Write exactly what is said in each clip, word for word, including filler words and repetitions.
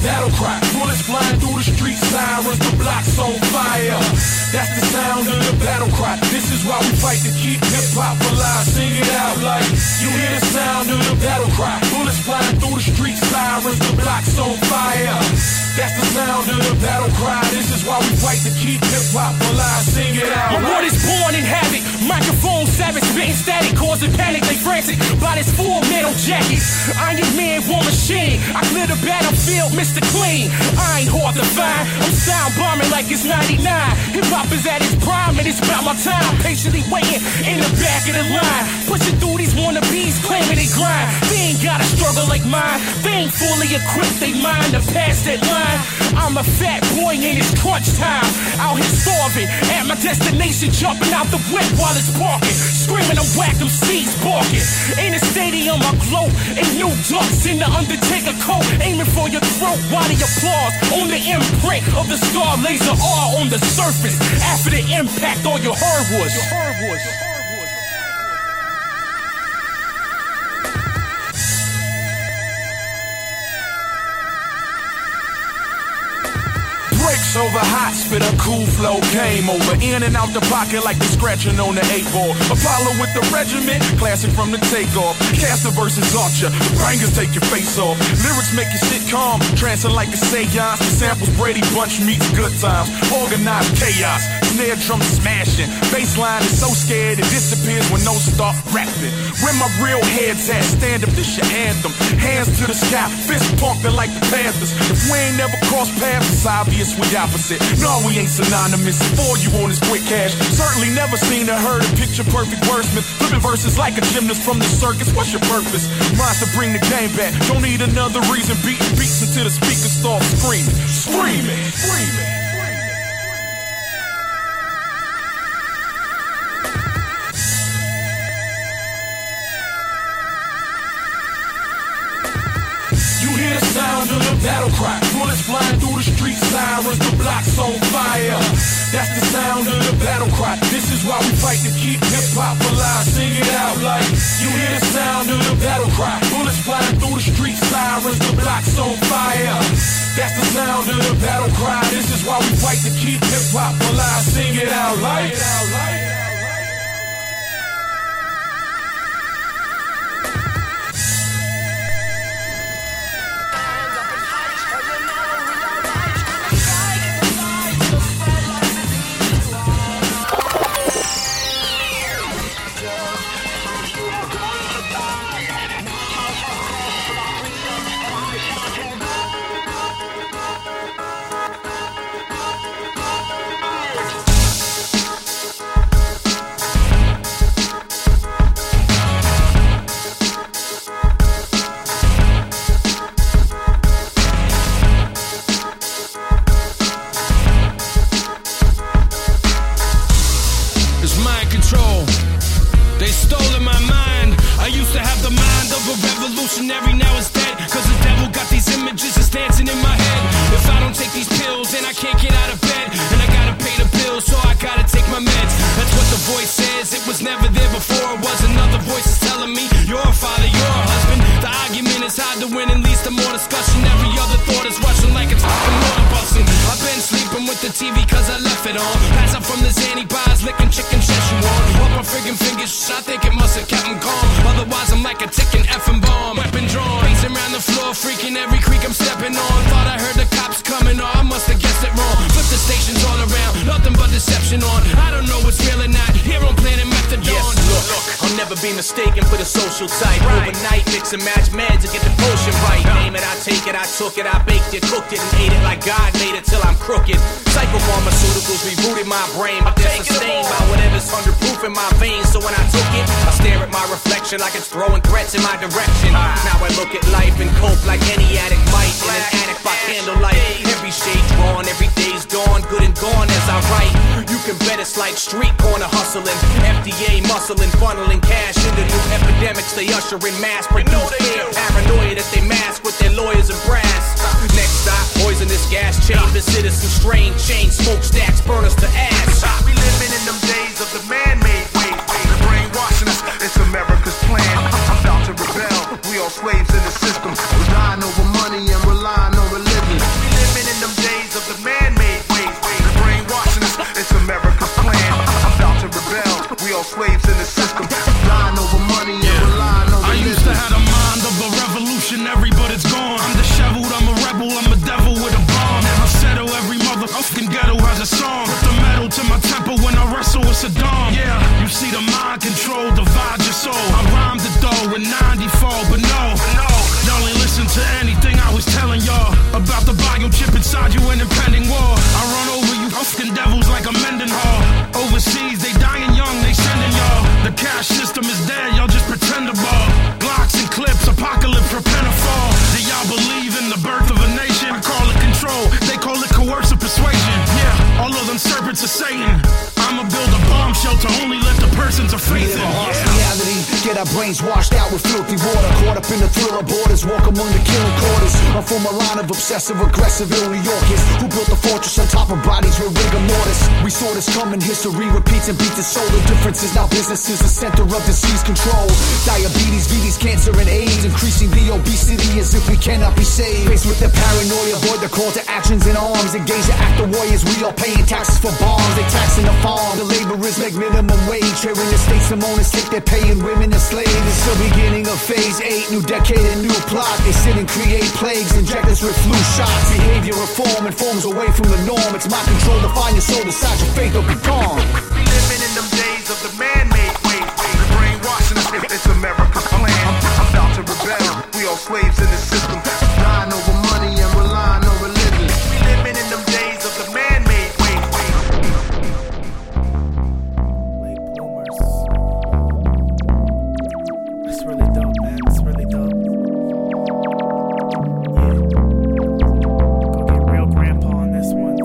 battle cry. Bullets flying through the streets, sirens, the blocks on fire. That's the sound of the battle cry. This is why we fight to keep hip-hop alive. Sing it out like you hear the sound of the battle cry. Bullets flying through the streets, sirens, the blocks on fire. That's the sound of the battle cry. This is why we fight to keep hip-hop alive. Sing it out. My word is born in havoc. Microphone savage, spitting static, causing panic. They frantic by this full metal jacket. Iron Man, war machine. I clear the battlefield, Mister Clean. I ain't hard to find. I'm sound bombing like it's ninety-nine. Hip-hop is at its prime, and it's about my time. Patiently waiting in the back of the line. Pushing through these wannabes, claiming they grind. They ain't got a struggle like mine. They ain't fully equipped, they mind to pass that line. I'm a fat boy and it's crunch time. Out here starving, at my destination, jumping out the whip while it's parking. Screaming I'm whack, them seeds barking. In the stadium I glow, in new ducks in the Undertaker coat. Aiming for your throat while the applause on the imprint of the star laser R on the surface. After the impact, all you heard was Your heard was Breaks over hot, spit a cool flow, game over. In and out the pocket like the scratching on the eight ball. Apollo with the regiment, classic from the takeoff. Caster versus Archer, the bangers take your face off. Lyrics make your shit calm, trancing like a seance. The samples Brady Bunch meets good times. Organized chaos, snare drum smashing. Bassline is so scared it disappears when no start rapping. Where my real head's at, stand up, this your anthem. Hands to the sky, fist pumping like the Panthers. If we ain't never crossed paths, it's obvious we opposite. No, we ain't synonymous. For you on this quick cash. Certainly never seen or heard a picture perfect wordsmith. Flipping verses like a gymnast from the circus. What's your purpose? Mine's to bring the game back. Don't need another reason. Beating beats until the speakers start screaming. Screaming. Screaming. Hear the sound of the battle cry. Bullets flying through the streets, sirens, the blocks on fire. That's the sound of the battle cry. This is why we fight to keep hip-hop alive. Sing it out like you hear the sound of the battle cry. Bullets flying through the streets, sirens, the blocks on fire. That's the sound of the battle cry. This is why we fight to keep hip-hop alive. Sing it out like mistaken for the social type. Right. Overnight, mix and match meds to get the potion right. Name it, I take it, I took it, I baked it, cooked it, and ate it like God made it till I'm crooked. Psychopharmaceuticals rebooted my brain, but they're sustained by whatever's under proof in my veins. So when I took it, I stare at my reflection like it's throwing threats in my direction. Now I look at life and cope like any addict might. In an attic by candlelight, every shade drawn, every day's dawn, good and gone as I write. You can bet it's like street corner hustling, F D A muscling, funneling cash into new epidemics. They usher in mass produced fear, paranoia that they mask with their lawyers and brass. Next stop, poisonous gas chambers, citizen strain, chain smokestacks, burn us to ash. We living in them days of the man-made way. The brainwashing us, it's America's plan. I'm about to rebel. We all slaves in the system, relying over money and relying on religion. Satan. I'ma build a bomb shelter, only let the persons of faith in. Reality, get our brains washed out with filthy water. Caught up in the thrill of borders, walk among the killing quarters. I'm from a line of obsessive, aggressive ill New Yorkers who built a fortress on top of bodies with rigor mortis. We saw this coming, history repeats and beats its soul. The difference is now business is the center of disease control. Diabetes, V Ds, cancer, and AIDS. Increasing the obesity as if we cannot be saved. Faced with the paranoia, avoid the call to actions in arms. Engage the act of warriors, we are paying taxes for bombs. They taxing the farm. The laborers make minimum wage. Here in the states, some owners take their pay and women as slaves. It's the beginning of phase eight. New decade and new plot. They sit and create plagues, inject us with flu shots. Behavior reform informs away from the norm. It's my control to find your soul, decide your fate or be gone. Living in them days of the man-made way. The brainwashing us, it's America's plan. I'm, I'm about to rebel. We all slaves in the system. Dying over money and relying on religion. Living in them days of the man-made way. Late bloomers. It's really dope, man. It's really dope. Yeah. Go get real grandpa on this one.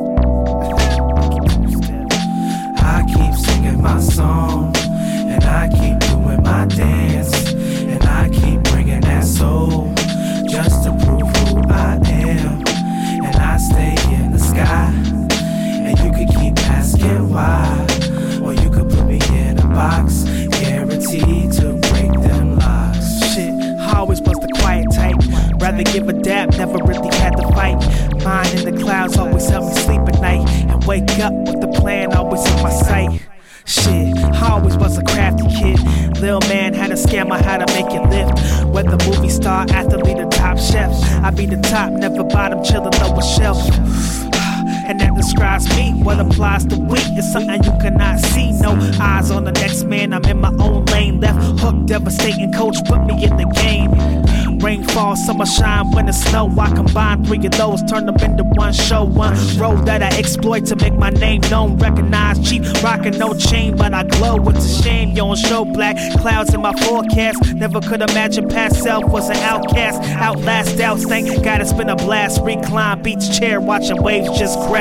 I keep singing my song, and I keep doing my dance, and I keep bringing that soul just to prove who I am. And I stay in the sky, and you could keep asking why, or you could put me in a box, guaranteed to break them locks. Shit, I always was the quiet type, rather give a dab, never really had to fight. Mind in the clouds always help me sleep at night, and wake up with the plan always in my sight. Shit, I always was a crafty kid. Lil' man had a scam on how to make it lift. Whether movie star, athlete, or top chef, I be the top, never bottom, chillin' lower shelf. And that describes me. What applies to we is something you cannot see. No eyes on the next man, I'm in my own lane. Left hook, devastating coach, put me in the game. Rainfall, summer shine, winter snow. I combine three of those, turn them into one show. One road that I exploit to make my name known. Recognized, cheap, rockin' no chain, but I glow. It's a shame you don't show black clouds in my forecast. Never could imagine past self was an outcast. Outlast doubts, thank God it's been a blast. Recline, beach chair, watching waves just crash.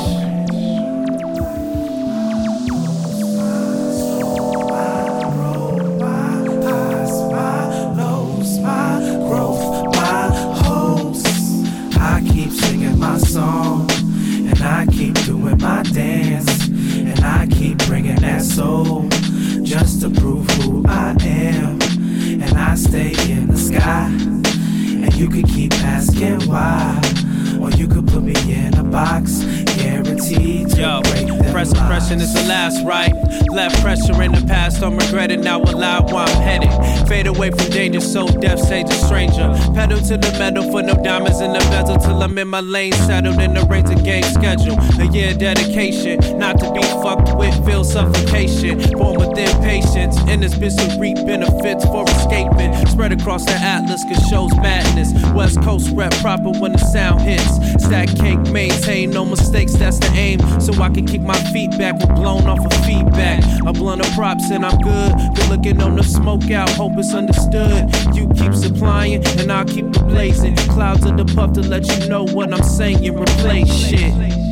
Just to prove who I am, and I stay in the sky, and you could keep asking why, or you could put me in a box, guaranteed to Yo, break them press oppression is the last, right? Left pressure in the past, don't regret it, now alive where I'm headed. Fade away from danger, so death stage a stranger. Pedal to the metal for no diamonds in the bezel, till I'm in my lane, settled in the Razor game schedule. A year dedication, not to be fucked with, feel suffocation. Born with impatience, in this bitch to reap benefits for escaping. Spread across the atlas, cause shows madness. West Coast rep proper when the sound hits. Stack cake, maintain no mistakes, that's the aim. So I can keep my feet back with blown off of feedback. A blunt of props and I'm good. Good looking on the smoke out, hope it's understood. You keep supplying and I'll keep it blazing. Clouds of the puff to let you know what I'm saying. Replace shit.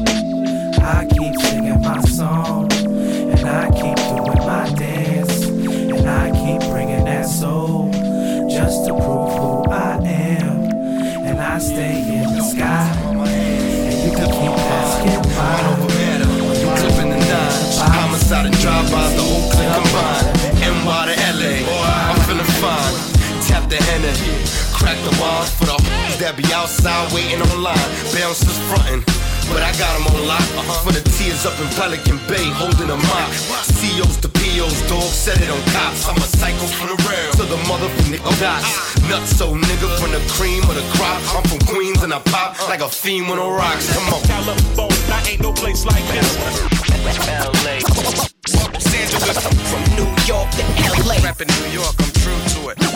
I keep singing my song, and I keep doing my dance, and I keep bringing that soul just to prove who I am. And I stay in the sky, and you can keep asking why. You clipping the nine, homicide and drive-bys, the whole clique combined. N Y to L A, I'm feeling fine. Tap the henna, crack the walls for the hoes that be outside waiting online. Bouncers frontin', but I got them on lock. For the tears up in Pelican Bay, holding a mop. C Os to P Os, dog set it on cops. I'm a psycho from the real to the motherfucking dots. Nuts, so nigga from the cream of the crop. I'm from Queens and I pop like a fiend with no rocks. Come on. California, ain't no place like this. L A, Los Angeles, from New York to L A. Rapping New York, I'm true to it.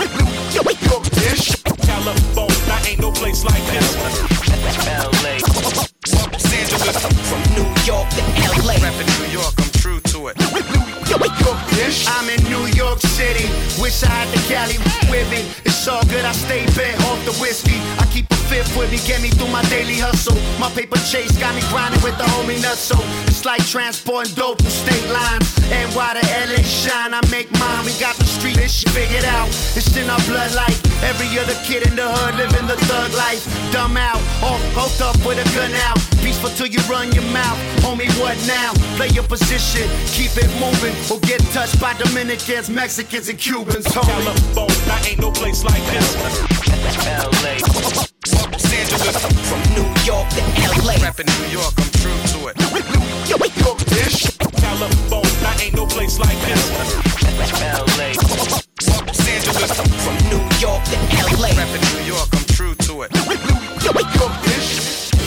California, ain't no place like this. L A, Los Angeles, from New York to L A. Rapping New York, I'm true to it. I'm in New York City. Wish I had the Cali with me. It's all good, I stay bent off the whiskey. I keep a fifth with me, get me through my daily hustle. My paper chase got me grinding with the homie nuts. So it's like transporting dope through state lines. And why the L A shine, I make mine. We got the street this shit figured out. It's in our blood like every other kid in the hood living the thug life. Dumb out, off, hooked up with a gun out. Peaceful till you run your mouth. Homie, what now? Play your position, keep it moving, or get touched by Dominicans, Mexicans, and Cubans. California, I ain't no place like this. L A Los Angeles, from New York to L A. Rapping New York, I'm true to it. York dish. California, I ain't no place like this. L A Los Angeles, from New York to L A. Rapping New York, I'm true to it. York dish.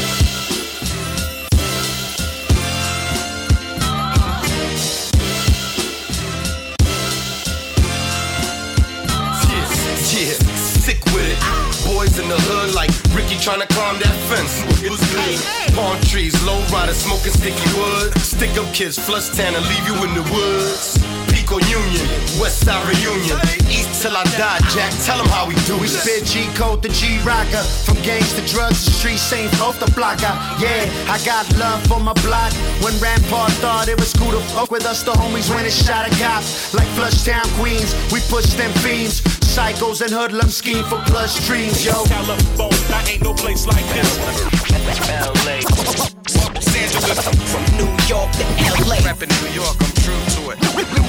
Yeah, sick with it. Boys in the hood like Ricky tryna climb that fence. It was good. Palm trees, low riders smoking sticky wood. Stick up kids, flush tan and leave you in the woods. Pico Union, West Side reunion. East till I die, Jack. Tell them how we do We it. spit G code to G rocker. From gangs to drugs, the streets ain't off the blocker. Yeah, I got love for my block. When Rampart thought it was cool to fuck with us, the homies went and shot a cop. Like Flushtown Queens, we push them fiends. Psychos and hoodlums scheme for plush dreams, yo. California, I ain't no place like this. L A Los Angeles, from New York to L A. Rapping New York, I'm true to it.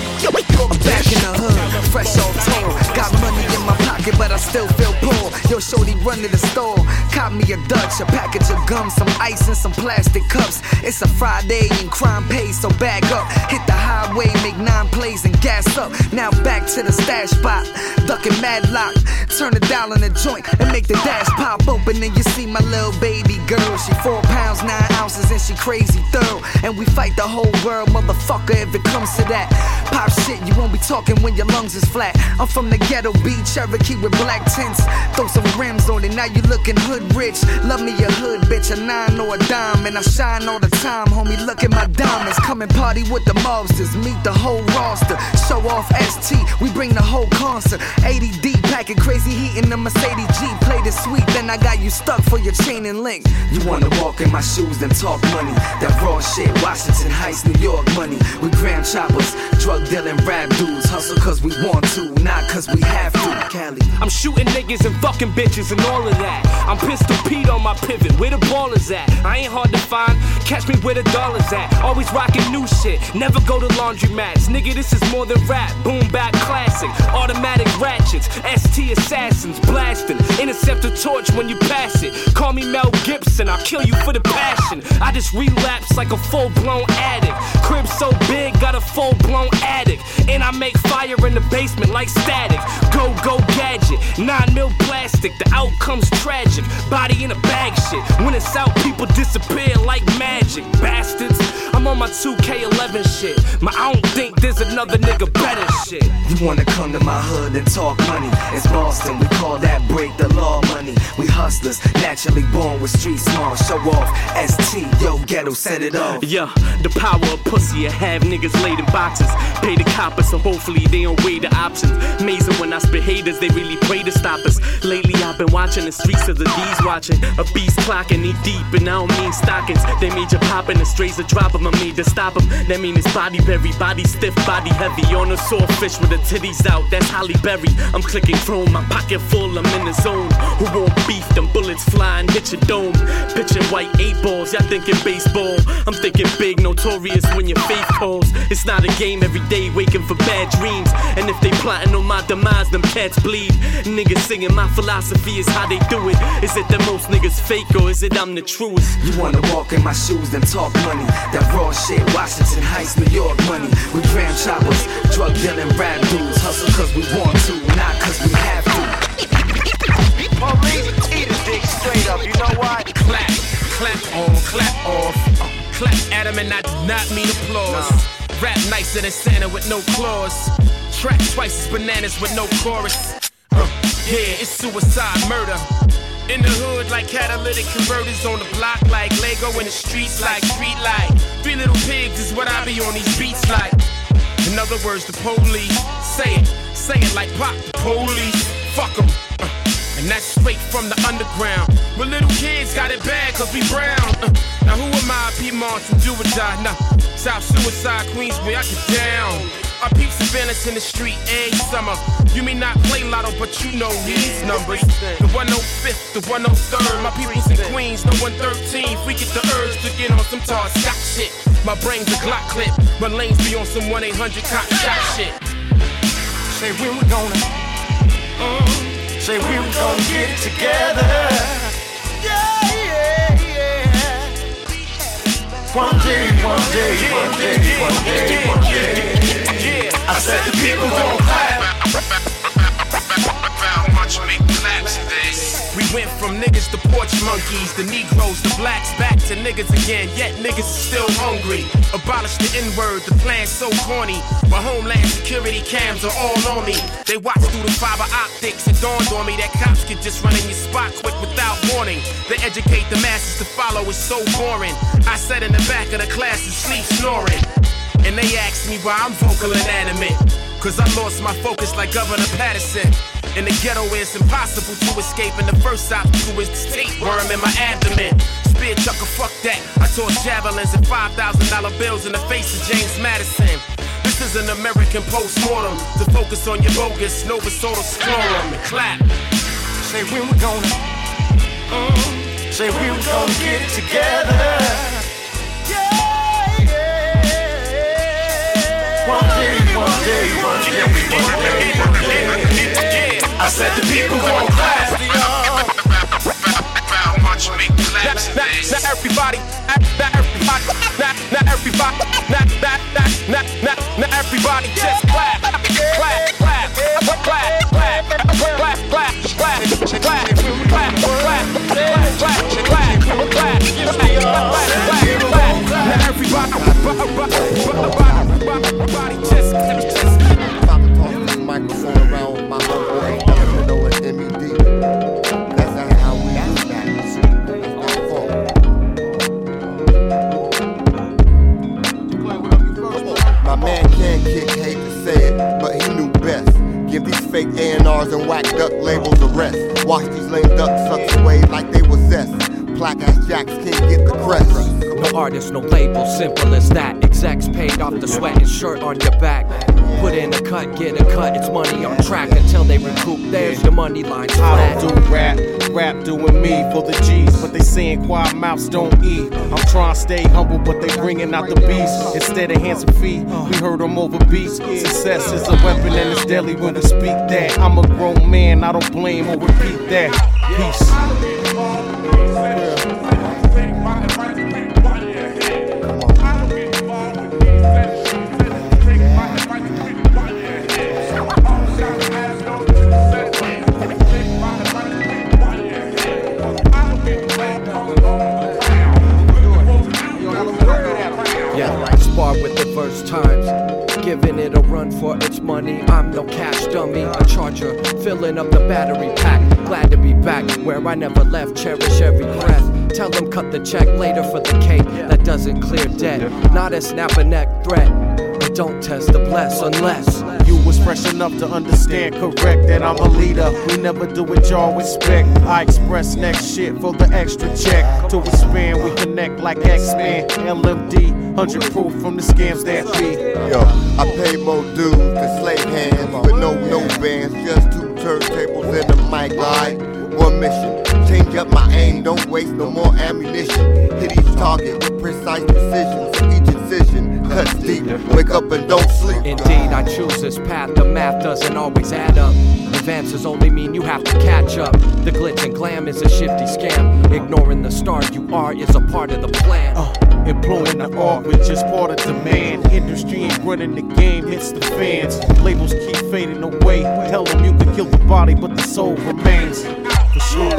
I'm back in the hood, fresh off tour. Got money in my pocket, but I still feel poor. Yo, shorty, run to the store. Caught me a Dutch, a package of gum, some ice and some plastic cups. It's a Friday and crime pays, so bag up. Hit the highway, make nine plays and gas up. Now back to the stash spot, ducking Madlock. Turn the dial on the joint and make the dash pop open. And you see my little baby girl. She four pounds, nine ounces, and she crazy thorough. And we fight the whole world, motherfucker, if it comes to that. Pop shit, you won't be talking when your lungs is flat. I'm from the ghetto beat, Cherokee with black tints. Throw some rims on it, now you looking hood rich. Love me a hood bitch, a nine or a dime. And I shine all the time, homie, look at my diamonds. Come and party with the mobsters, meet the whole roster. Show off S T, we bring the whole concert. eighty deep, packing crazy heat in the Mercedes G. Play the sweet, then I got you stuck for your chain and link. You wanna walk in my shoes, then talk money. That raw shit, Washington Heights, New York money. We gram choppers, drug dealing rap dudes. Hustle cause we want to, not cause we have to. Cali. I'm shooting niggas and fucking bitches and all of that. I'm Pistol Pete on my pivot, where the ballers at? I ain't hard to find, catch me where the dollars at. Always rocking new shit, never go to laundromats. Nigga, this is more than rap, boom bap classic. Automatic ratchets, S T assassins, blasting. Intercept a torch when you pass it. Call me Mel Gibson, I'll kill you for the passion. I just relapse like a full-blown addict. Crib so big, got a full-blown attic. And I make fire in the basement like static. Go, go, gadget, nine mil plastic. The outcome's tragic, body in a bag shit. When it's out, people disappear like magic. Bastards, I'm on my two K eleven shit. My I don't think there's another nigga better shit. You wanna come to my hood and talk money? It's Boston, we call that break the law money. We hustlers, naturally born with street small. Show off, S T, yo ghetto, set it off. Yeah, the power of pussy, I have niggas laid in boxes. Pay the coppers, so hopefully they don't weigh the options. Amazing when I spit haters, they really pray to stop us. Lately I've been watching the streets of the D's watching. A beast clocking, knee deep, and I don't mean stockings. They made you pop and the strays to drop them, I made to stop them. That mean it's body berry, body stiff, body heavy. On a sore fish with the titties out, that's Holly Berry. I'm clicking chrome, my pocket full, I'm in the zone. Who won't beef, them bullets flying, hit your dome. Pitching white eight balls, y'all thinking baseball. I'm thinking big, notorious when your faith calls. It's not a game every day, waking for bad dreams. And if they plotting on my demise, them cats bleed. Niggas singing my philosophy is how they do it. Is it that most niggas fake or is it I'm the truest? You wanna walk in my shoes, then talk money. That raw shit, Washington Heights, New York money. We gram choppers, drug dealing rap dudes. Hustle cause we want to, not cause we have to. Police, eat a dick straight up, you know why? Clap, clap on, clap off. Uh, clap at him and I do not mean applause. Nah. Rap nicer than Santa with no claws. Track twice as bananas with no chorus. Uh, yeah, it's suicide murder. In the hood like catalytic converters, on the block like Lego, in the streets like street light. Three little pigs is what I be on these beats like. In other words, the police say it, say it like pop. The police, fuck 'em. Uh, And that's straight from the underground. But little kids got it bad cause we brown. Uh, now who am I, Piedmont, to do or die? Nah, South Suicide, Queensway, I get down. I peep surveillance in the street every summer. You may not play lotto, but you know these numbers. The one oh fifth, the one oh third. My people's in Queens, no one thirteen. We get the urge to get on some tall Scott shit. My brain's a Glock clip. My lanes be on some one eight hundred cop shot shit. Say we were gonna, mm, say we were gonna get it together. Yeah, yeah, yeah. One day, one day, one day, one day, one day. I said the people gon' clap. Watch me collapse this. We went from niggas to porch monkeys, the Negroes, the blacks, back to niggas again. Yet niggas is still hungry. Abolish the N-word, the plan's so corny. My homeland security cams are all on me. They watch through the fiber optics. It dawned on me that cops could just run in your spot quick without warning. They educate the masses to follow, it's so boring. I sat in the back of the class and sleep snoring. And they asked me why I'm vocal inanimate. Cause I lost my focus like Governor Patterson. In the ghetto it's impossible to escape. And the first obstacle is the tapeworm in my abdomen. Spear chucker, fuck that. I tore javelins and five thousand dollar bills in the face of James Madison. This is an American post-mortem to focus on your bogus Novosol scrotum and clap. Say we were gonna, mm, say we were gonna get it together. One day, one day, one day, one day, one day. I said the people gon' clap. Watch me collapse this. Not everybody, not everybody, not not everybody, not not not not not everybody just clap, clap, clap, clap, clap, clap, clap, clap, clap, clap, clap, clap, clap, not everybody just just microphone around my homeboy, Domino and M E D. That's how we do that. My man can't kick, hate to say it, but he knew best. Give these fake A and Rs and whack duck labels a rest. Watch these lame ducks suck away like they was zest. Plaque ass jacks can't get the crest. No artist, no label, simple as that. Execs paid off the sweat and shirt on your back. Put in a cut, get a cut, it's money on track until they recoup. There's your money line flat. I don't do rap, rap doing me for the G's, but they saying quiet mouths don't eat. I'm trying to stay humble, but they bringing out the beast. Instead of hands and feet, we heard them over beats. Success is a weapon and it's deadly when we speak that. I'm a grown man, I don't blame or repeat that. Peace. Spar with the verse times, giving it a run for its money. I'm no cash dummy, a charger, filling up the battery pack. Glad to be back where I never left, cherish every breath. Tell them cut the check later for the cake that doesn't clear debt. Not a snap a neck threat, but don't test the bless unless you was fresh enough to understand correct that I'm a leader. We never do it, y'all respect. I express next shit for the extra check. To expand, we connect like X-Men, L M D, one hundred proof from the scams that be. Yo, I pay more dues than slave hands with no no bands, just two turntables and a mic line. One mission, change up my aim, don't waste no more ammunition. Hit each target with precise precision, so each incision cuts deep. Wake up and don't sleep. Indeed, I choose this path, the math doesn't always add up. Advances only mean you have to catch up. The glitz and glam is a shifty scam. Ignoring the star you are is a part of the plan. Uh. Employing the art, which is part of demand. Industry ain't running the game, hits the fans. Labels keep fading away. Tell them you can kill the body, but the soul remains. For sure.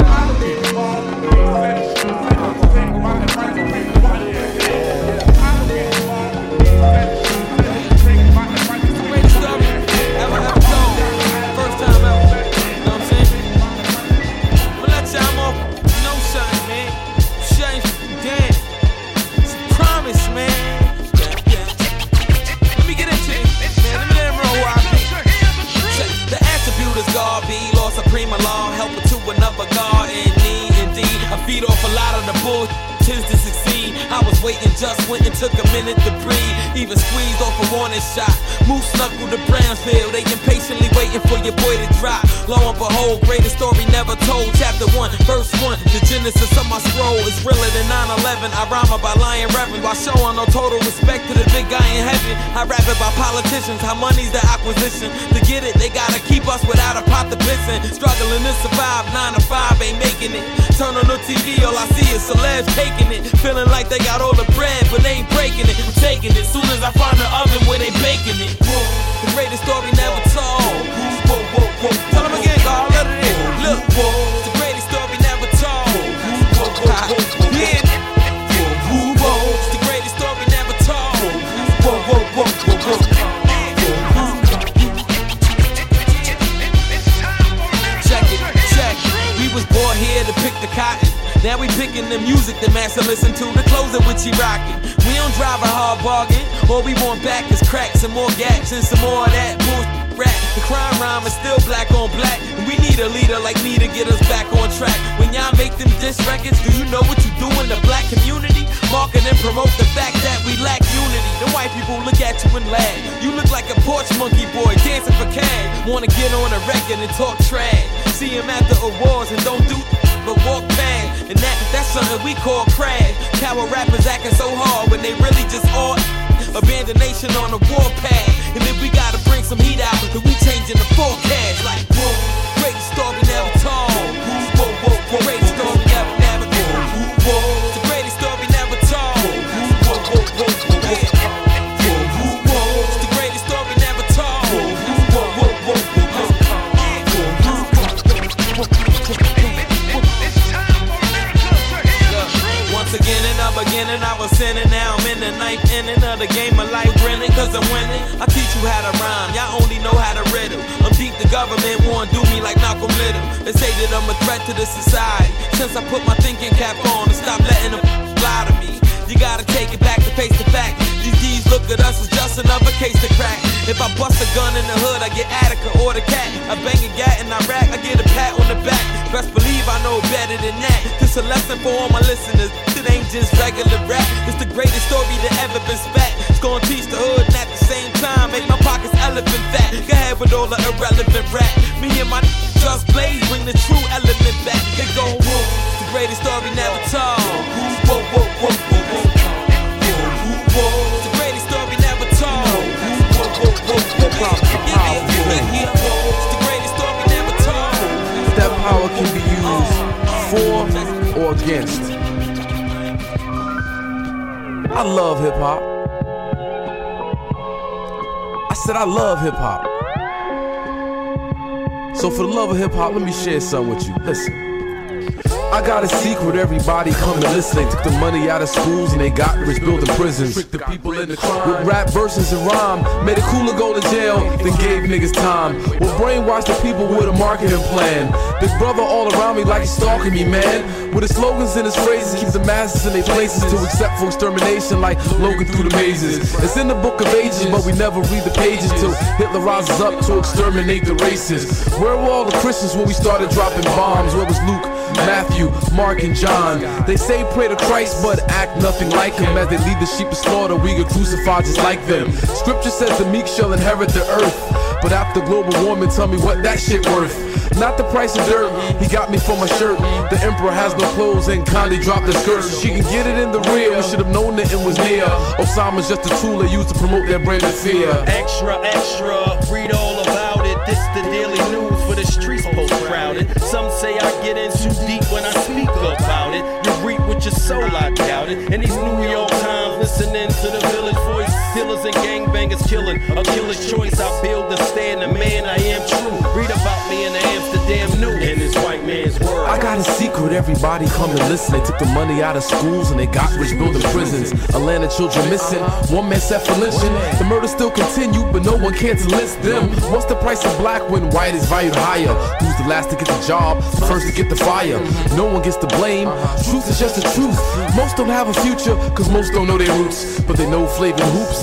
tends to succeed. I was waiting, just went and took a minute to breathe. Even squeezed off a warning shot. Moose knuckled to Brownsville. They impatiently waiting for your boy to drop. Lo and behold, greatest story never told. Chapter one, verse one. The genesis of my scroll is realer than nine eleven. I rhyme about lying reverend while showing no total respect to the big guy in heaven. I rap about politicians, how money's the acquisition. To get it, they gotta keep us without a pot to piss in. Struggling to survive, nine to five ain't making it. Turn on the T V, all I see is celebs taking it. Feeling like they got all the bread, but they ain't breaking it. I'm taking it, soon as I find the oven where they baking it. The greatest story never told. Tell them again, God, let it in. Look, the greatest story never told. Yeah. It's the greatest story never told. Check it, check it. We was born here to pick the cotton. Now we picking the music the master listen to, the clothes of which he rockin'. We don't drive a hard bargain. All we want back is cracks and more gaps and some more of that bullshit rap. The crime rhyme is still black on black, and we need a leader like me to get us back on track. When y'all make them diss records, do you know what you do in the black community? Market and promote the fact that we lack unity. The white people look at you and laugh. You look like a porch monkey boy dancing for cash. Wanna get on a record and talk trash. See him at the awards and don't do but walk past. And that, that's something we call crash. Coward rappers acting so hard when they really just all abandon nation on the warpath. And then we gotta bring some heat out, cause we changing the forecast. Like, whoa, great story never told. Whoa, whoa, whoa, great story never, never told. Whoa, the greatest story never told. Whoa, whoa, whoa, whoa, yeah. Whoa, whoa, it's the greatest story never told. Whoa, whoa, whoa, whoa, whoa, yeah. Once again in the beginning I was sinning, now I'm in the ninth inning of the game of life, grinning cause I'm winning. I teach you how to rhyme, y'all only know how to riddle. I'm deep, the government won't do me like Malcolm Little. They say that I'm a threat to the society. Since I put my thinking cap on and stop letting them lie to me. You gotta take it back to face the fact. These D's look at us as just another case to crack. If I bust a gun in the hood, I get Attica or the cat. I bang a gat in Iraq, I get a pat on the back. Best believe I know better than that. This a lesson for all my listeners. It ain't just regular rap. It's the greatest story that ever been spat. It's gonna teach the hood and at the same time make my pockets elephant fat. Go ahead with all the irrelevant rap. Me and my just blaze bring the true element back. They go, whoa, it's the greatest story never told. Whoa, whoa, whoa, whoa, whoa. Whoa, it's the greatest story never told. Whoa, whoa, whoa, whoa, yeah. It's the greatest story never told. That power can be used for or against. I love hip hop. I said I love hip hop. So for the love of hip hop, let me share something with you. Listen. I got a secret, everybody come and listen. They took the money out of schools and they got rich building prisons. The people in the crime with rap verses and rhyme. Made it cool to go to jail, then gave niggas time. Well, brainwashed the people with a marketing plan. Big brother all around me like he's stalking me, man. With his slogans and his phrases, keep the masses in their places to accept for extermination like Logan through the mazes. It's in the book of ages, but we never read the pages till Hitler rises up to exterminate the races. Where were all the Christians when we started dropping bombs? Where was Luke, Matthew, Mark, and John? They say pray to Christ, but act nothing like him. As they lead the sheep to slaughter, we get crucified just like them. Scripture says the meek shall inherit the earth. But after global warming, tell me what that shit worth. Not the price of dirt, he got me for my shirt. The emperor has no clothes and Kanye dropped the skirt so she can get it in the rear. We should have known that it was near. Osama's just a tool they use to promote their brand of fear. Extra, extra, read all about it. This the daily news for the streets post crowded. Some say I get in too deep when I speak about it. You reap with your soul, I doubt it. And these New York Times listening to the village voice. Dealers and gangbangers killing, a killer's choice. I build to stand the man I am true. Read about me in the Amsterdam News. In this white man's world. I got a secret, everybody come and listen. They took the money out of schools and they got rich building prisons. Atlanta children missing, one man set for lynching. The murders still continue, but no one cares to list them. What's the price of black when white is valued higher? Who's the last to get the job, first to get the fire? No one gets to blame, truth is just the truth. Most don't have a future, cause most don't know their roots. But they know Flavin' Hoops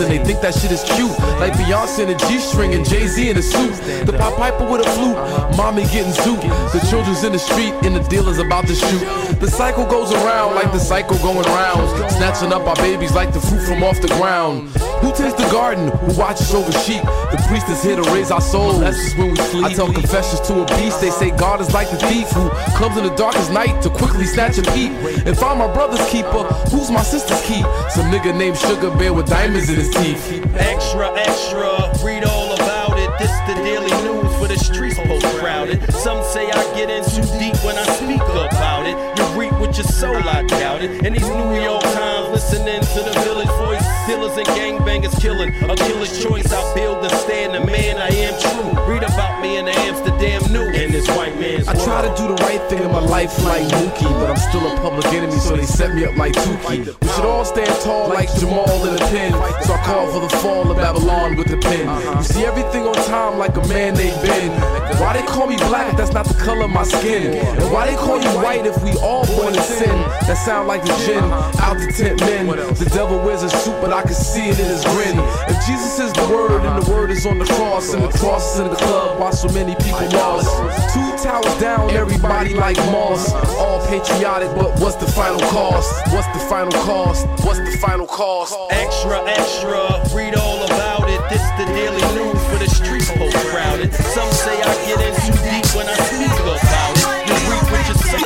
and they think that shit is cute. Like Beyonce in a G-string and Jay-Z in a suit. The Pop Piper with a flute, mommy getting zoot. The children's in the street and the dealer's about to shoot. The cycle goes around like the cycle going round, snatching up our babies like the fruit from off the ground. Who tends the garden? Who watches over sheep? The priest is here to raise our souls. That's just when we sleep. I tell confessions to a beast. They say God is like the thief who comes in the darkest night to quickly snatch a peep. If I'm my brother's keeper, who's my sister's keep? Some nigga named Sugar Bear with diamonds in his teeth. Extra, extra, read all about it. This the daily news for the streets post crowded. Some say I get in too deep when I speak about it. You reap with your soul, I doubt it. And these New York Times listening to the village voice. Dealers and gangbangers killing, a killer's choice. I build and stand the man I am true. Read about me in the Amsterdam News. In this white man's I try to do the right thing in my life like Mookie, but I'm still a public enemy, so they set me up like Tukey. We should all stand tall like Jamal in a pen, so I call for the fall of Babylon with the pen. You see everything on time like a man named Ben. Why they call me black if that's not the color of my skin? And why they call you white if we all born in sin? That sound like the gin, out to tempt men. The devil wears a suit, but I can see it in his grin. If Jesus is the word and the word is on the cross, and the cross is in the club, why so many people lost? Two towers down, everybody like Moss. All patriotic, but what's the final cost? What's the final cost? What's the final cost? Extra, extra, read all about it. This the daily news for the streets post crowded. Some say I get in too deep when I speak about it. You reap what you say.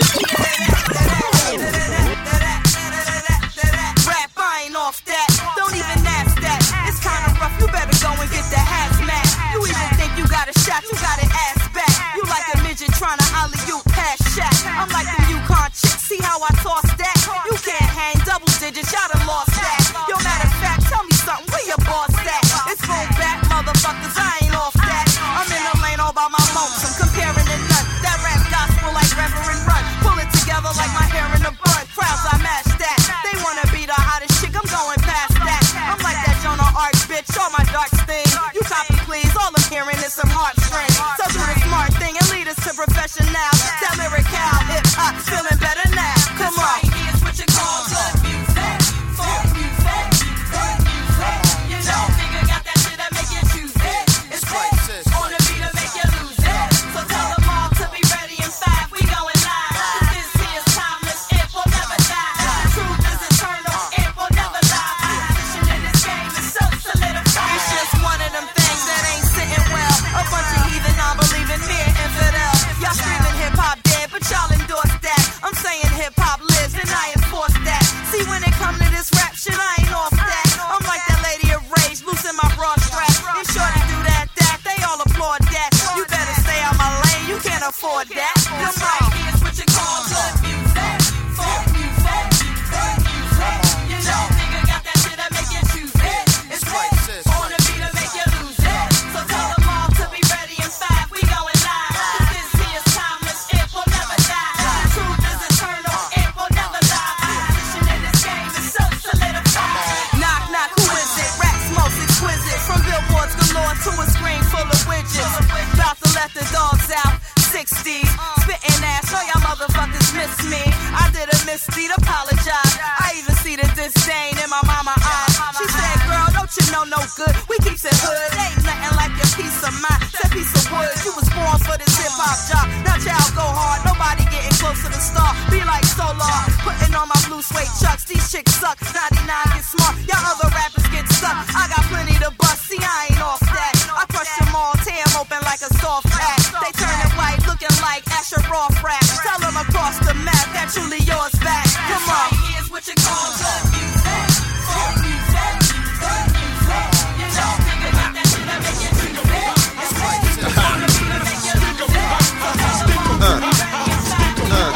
Rap, I ain't off that. Don't even ask that. It's kinda rough, you better go and get the hazmat. You even think you got a shot, you got an ass back. You like a midget trying to ollie you past Shaq. I'm like the Yukon chick, see how I toss that? You can't hang double digits, y'all done lost that. Yo, matter of fact, tell me something, where your boss at? It's full back, motherfuckers, I ain't off that. I'm in the lane all by my moans, I'm comparing to none. That rap gospel like Reverend Run. Pull it together like my hair in a bun. Crowds, I match that. They wanna be the hottest chick, I'm going past that. I'm like that Jonah Arc bitch, all my dark stain. You copy please, all I'm hearing is some heartstrings. So do the smart thing and lead us to professional. That lyrical hip hop, feeling better now. Come on. Here's what you call good music. Folk music. Good music. You know, nigga got that shit that make you choose it. It's quick on the beat to make you lose it. So tell them all to be ready in five. We going live. This here's timeless. It will never die. The truth is eternal. It will never lie. Position in this game is so solidified. It's just one of them things that ain't sitting well. A bunch of heathen, non-believing, mere infidel. Y'all screaming hip-hop dead, but y'all endorse that. I'm saying hip-hop lives and I enforce that. See, when it come to this rap shit, I ain't off that. I'm like that lady of rage, loosen my broad strap. And sure to do that, that, they all applaud that. You better stay out my lane, you can't afford that. Come on, here's what you call good music. Folk music. Good music. You know, nigga got that shit that make you choose it. It's quick on the beat to make you lose it. So tell them all to be ready in five. We going live. This here's timeless. It will never die. The truth is eternal. It will never lie. Position in this game is so solidified. Knock, knock, who is it? Raps most exquisite. From billboards galore to a screen full of widgets. About to let the dogs out. sixties. Spitting ass. Know y'all motherfuckers miss me. I did a misdeed. Apologize. I even see the disdain in my mama eyes. She said, girl, don't you know no good? We keeps it hood. Ain't nothing like your piece of mind. That piece of wood. You was born for this hip hop job. Now child go hard. Nobody getting close to the star. Be like Solar. Putting on my blue suede chucks. These chicks suck. ninety-nine get smart. Y'all other rappers get stuck. I got plenty to bust. See, I ain't off that. I crush them all. Tear them open like a soft pack. They turning white. Looking like Asher Roth rap. Tell them across the map that truly yours back. Come on. Here's what you call good music. Folk music. Good music. You know, nigga got that shit that make you choose it. It's quick on the beat to make you lose it. So tell them all to be ready in five.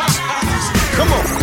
Come on.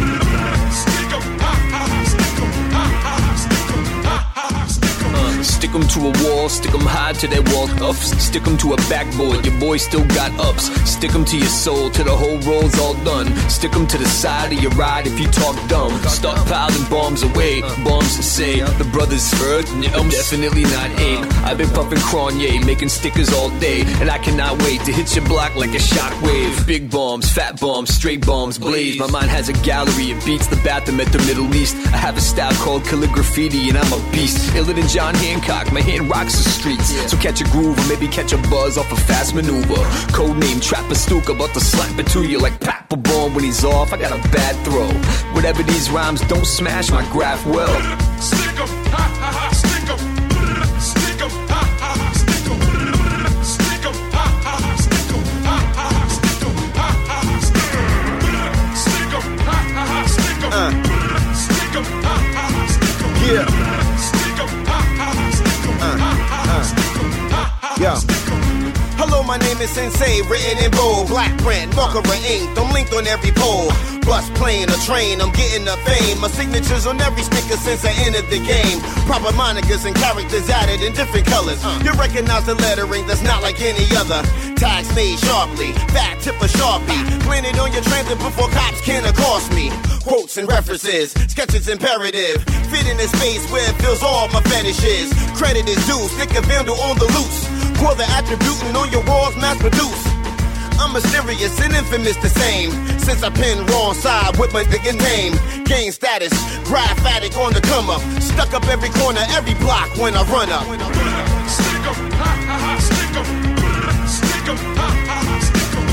Stick 'em to a wall, stick 'em high to their wall ups. Stick 'em to a backboard, your boy still got ups. Stick 'em to your soul, till the whole roll's all done. Stick 'em to the side of your ride if you talk dumb. Start piling bombs away, bombs to say the brothers hurt, I'm definitely not aim. I've been puffing Cronje, making stickers all day, and I cannot wait to hit your block like a shockwave. Big bombs, fat bombs, straight bombs, blaze. My mind has a gallery, it beats the bathroom at the Middle East. I have a style called calligraphy, and I'm a beast. Iller than John Hancock, my hand rocks the streets. So catch a groove or maybe catch a buzz off a fast maneuver. Codename Trapper Stuka, about to slap it to you like Papa Bomb when he's off. I got a bad throw. Whatever these rhymes don't smash my graph well. Stick 'em, ha ha ha, stick 'em. Stick 'em, ha ha ha, stick 'em. Stick 'em, ha ha ha, stick 'em. Ha ha ha, stick 'em, ha ha ha, stick 'em. Stick 'em, ha ha ha, stick 'em. Stick 'em, ha ha ha, stick 'em. Yeah. Stick 'em, ha ha ha, stick 'em. Ha ha ha, stick 'em. Ha ha ha, stick 'em. Hello, my name is Sensei, written in bold, black print, marker and ink, I'm linked on every pole. Bus, plane, or train, I'm getting the fame. My signature's on every sticker since I entered the game. Proper monikers and characters added in different colors. You recognize the lettering that's not like any other. Tags made sharply, fat tip of Sharpie. Planted on your transit before cops can accost me. Quotes and references, sketches imperative. Fit in a space where it feels all my fetishes. Credit is due, stick a vandal on the loose. Pour the attributing on your walls, mass produce. I'm mysterious and infamous the same. Since I pinned wrong side with my nigga name. Gain status, graph addict on the come up. Stuck up every corner, every block when I run up. Stick 'em, ha ha ha, stick 'em. Stick 'em, ha ha ha, stick 'em.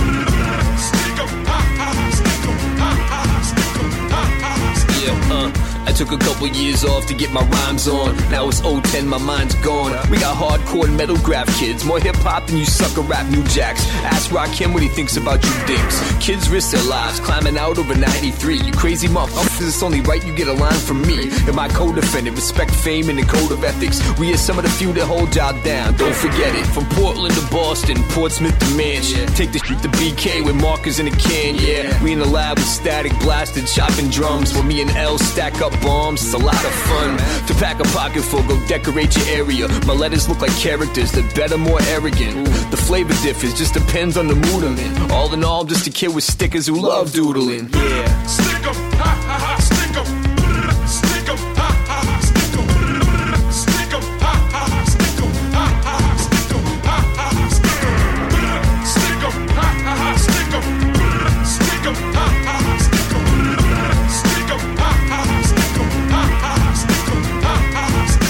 Stick 'em, ha ha ha, stick 'em. Ha ha ha, stick 'em. Ha ha ha, stick 'em. Yeah, uh. I took a couple years off to get my rhymes on. Now it's oh ten, my mind's gone. We got hardcore and metal graph kids. More hip hop than you sucker rap new jacks. Ask Rakim what he thinks about you dicks. Kids risk their lives climbing out over ninety-three. You crazy motherfuckers, it's only right you get a line from me. And my co-defendant, respect fame and the code of ethics. We are some of the few that hold y'all down, don't forget it. From Portland to Boston, Portsmouth to Manch. Take the street to B K with markers in a can, yeah. We in the lab with static blasted, chopping drums. Where me and L stack up bombs, it's a lot of fun. To pack a pocket full, go decorate your area. My letters look like characters, they're better, more arrogant. The flavor differs, just depends on the mood I'm in. All in all, I'm just a kid with stickers who love doodling. Yeah. Stick 'em, ha ha ha, stick 'em. Stick 'em, ha ha ha, stick 'em. Stick 'em, ha ha ha, stick 'em. Ha ha ha, stick 'em. Ha ha ha, stick 'em. Stick 'em, ha ha ha, stick 'em. Stick 'em, ha ha ha, stick 'em. Stick 'em, ha ha ha, stick 'em. Ha ha ha, stick 'em. Ha ha ha, stick 'em.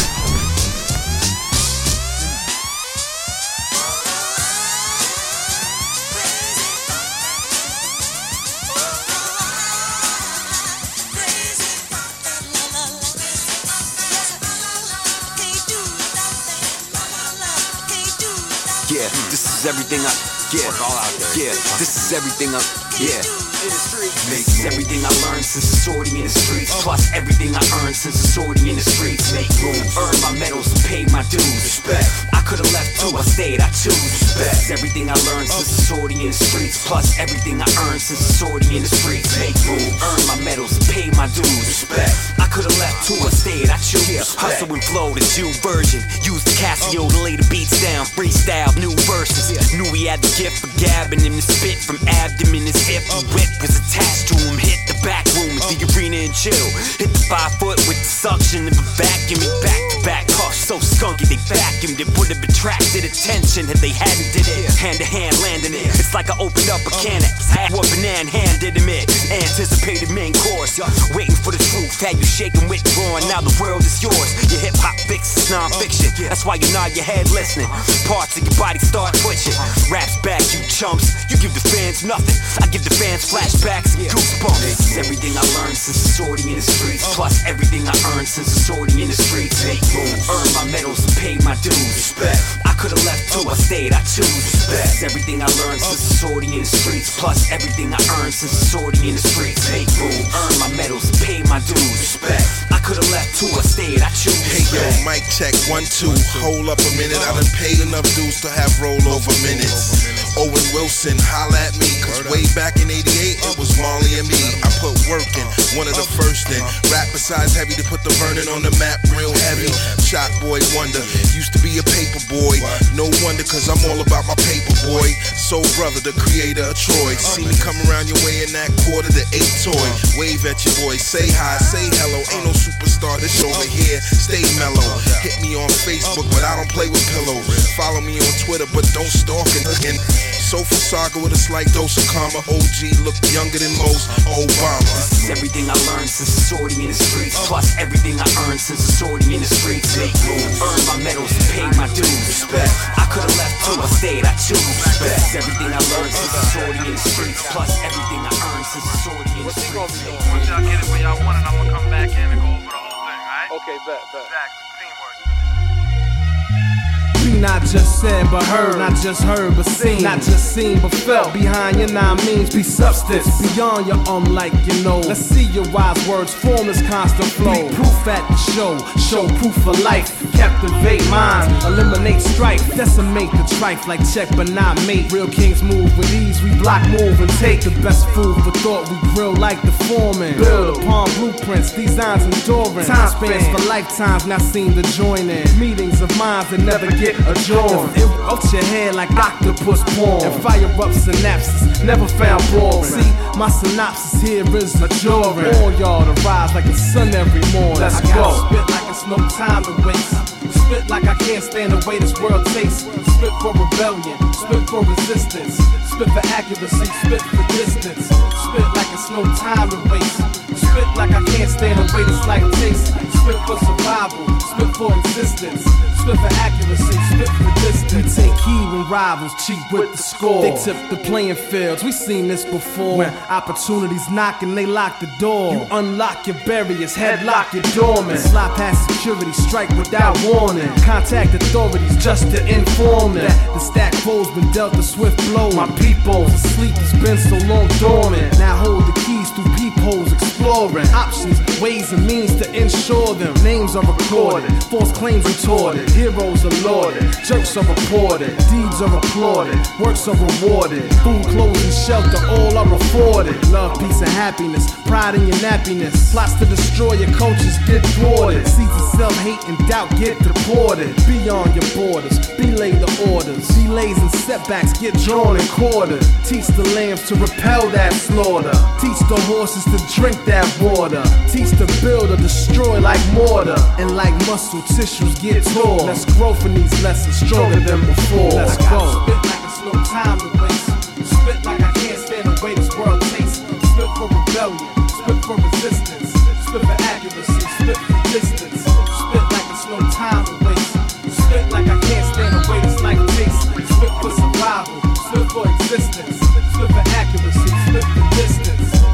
Yeah, this is everything I, yeah, yeah, this is everything I, yeah. This is everything I learned since the sortie in the streets. Plus everything I earned since the sortie in the streets. Make room, earn my medals, and pay my dues. Respect. I could've left too, I stayed, I choose. Respect. This is everything I learned since the sortie in the streets. Plus everything I earned since the sortie in the streets. Make room, earn my medals, and pay my dues. Respect. I could've left too, I stayed, I choose. Hustle and flow, the Jew version. Use the Casio to lay the beats down. Freestyle, new verses. Knew he had the gift for gabbing him to spit from abdomen. His hip whip was attached to him. Hit the back room at the arena and chill. Hit the five foot with the suction of a vacuum. And back to back puff so skunky they vacuumed it. Would have attracted attention if they hadn't did it. Hand to hand landing it. It's like I opened up a can of whooping and handed him it. Anticipated main course. Waiting for the truth. Had you shaking, withdrawing. Now the world is yours. Your hip hop fix is non-fiction. That's why you nod your head listening. Parts of your body start twitching. Raps back, you chumps. You give the fans nothing. I give the fans flashbacks and goosebumps. This is everything I learned since the sortie in the streets. Plus everything I earned since the sortie in the streets. Make room, earn my medals, and pay my dues. Respect. I could've left too, I stayed, I choose. Respect. This is everything I learned since the sortie in the streets. Plus everything I earned since the sortie in the streets. Make room, earn my medals, and pay my dues. Respect. I could've left too, I stayed, I choose. Hey yo, mic check, one, two. Hold up a minute, I done paid enough dues to have rollover minutes. Owen Wilson, holla at me, cause way back in eighty-eight, it was Marley and me. I put work in, one of the first in. Rap besides heavy to put the Vernon on the map real heavy. Shock boy wonder, used to be a paper boy. No wonder cause I'm all about my paper boy. Soul brother, the creator of Troy. See me come around your way in that quarter to eight toy. Wave at your boy, say hi, say hello. Ain't no superstar this over here, stay mellow. Hit me on Facebook but I don't play with pillows. Follow me on Twitter but don't stalk and looking. Sofa Saga with a slight dose of karma. O G look younger than most Obama. This is everything I learned since the sorting in the streets. Plus everything I earned since the sorting in the streets. Make moves, earn my medals, pay my dues. Respect. I could've left too, I stayed, I choose. Respect. This is everything I learned since the sorting in the streets. Plus everything I earned since the sorting in the streets. Once y'all get it where y'all want it, I'm gonna come back in and go over the whole thing, alright? Okay, bet, bet. Exactly, teamwork. Be not just said but heard, not just heard but seen, not just seen but felt. Behind your nine means be substance, beyond your um like you know. Let's see your wise words form this constant flow. Be proof at the show, show proof for life. Captivate minds, eliminate strife, decimate the trife like check but not mate. Real kings move with ease, we block, move and take the best food for thought. We grill like the foreman, build upon blueprints, designs enduring. Time spans for lifetimes, now seem to join in meetings of minds that never get adjourned. It out your head like octopus porn and fire up synapses, never found boring. See, my synopsis here is adoring. All y'all to rise like the sun every morning. Let's go. Spit like it's no time to waste. Spit like I can't stand the way this world tastes. Spit for rebellion, spit for resistance, spit for accuracy, spit for distance. Spit like it's no time to waste. Spit like I can't stand the way this life tastes. Spit for survival, spit for existence, spit for accuracy, spit for distance. We take heed when rivals cheat with the score. They tip the playing fields, we seen this before. When opportunities knock and they lock the door, you unlock your barriers, headlock your doorman. Slide past security, strike without warning. Contact authorities just to inform them that the stack foe's been dealt a swift blow. My people's asleep has been so long dormant. Now hold the keys through peepholes, exploring options, ways and means to ensure them. Names are recorded, false claims retorted, heroes are lauded, jerks are reported, deeds are applauded, works are rewarded, food, clothes and shelter all are afforded. Love, peace and happiness, pride in your nappiness. Plots to destroy your cultures get thwarted. Seeds of self-hate and doubt get deported. Beyond your borders, belay the orders. Delays and setbacks get drawn and quartered. Teach the lambs to repel that slaughter. Teach the horses to drink that water. Teach the build or destroy like mortar. And like muscle tissues get torn. Let's grow from these lessons stronger than before. Let's go. Spit like it's no time to waste. Spit like I can't stand the way this world tastes. Spit for rebellion, spit for resistance, spit for accuracy, spit for distance. Spit like it's no time to waste. Spit like I can't stand the way this life tastes. Spit for survival, spit for existence, spit for accuracy, spit for distance.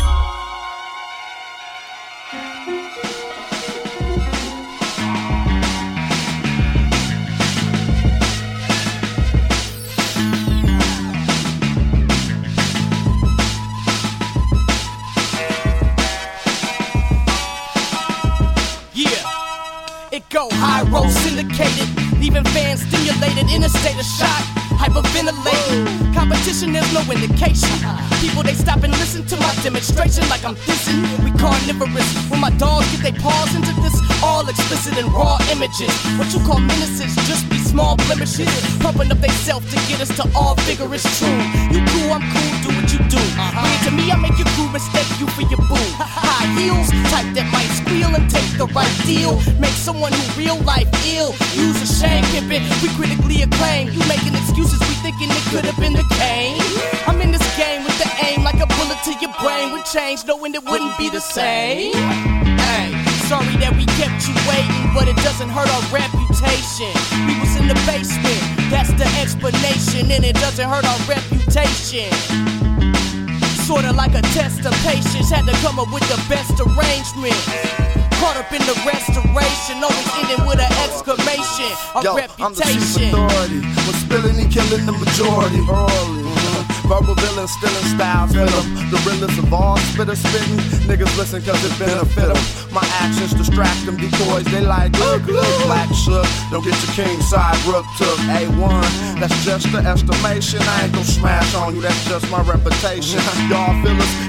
Go high roll syndicated, leaving fans stimulated in a state of shock, hyperventilating. Competition, there's no indication. People they stop and listen to my demonstration like I'm dissing. We carnivorous when my dogs get their paws into this all explicit and raw images. What you call menaces just be small blemishes, pumping up they self to get us to all vigorous tune. You cool, I'm cool, do what you do. Bring it to me, I make your crew mistake you for your boo. High heels, type that might squeal and take the right deal. Make someone who real life ill. Use a shame pimpin', we critically acclaim. You making excuses, we thinking it could have been the game. I'm in this game with the aim like a bullet to your brain. Would change, knowing it wouldn't be the same. Hey, sorry that we kept you waiting, but it doesn't hurt our reputation. We was in the basement, that's the explanation, and it doesn't hurt our reputation. Sorta like a test of patience, had to come up with the best arrangement. Caught up in the restoration, always ending with an exclamation. Our Yo, reputation. I'm the chief authority. When spilling, he killing the majority. Early. Verbal villains still in style, feel them. The realest of all, spitter spitting. Niggas listen cause it benefit them. My actions distract them, decoys, they like, look, look, black shook. Don't get your king side, Rook took A one. That's just the estimation. I ain't gon' smash on you, that's just my reputation. Y'all feel us, cast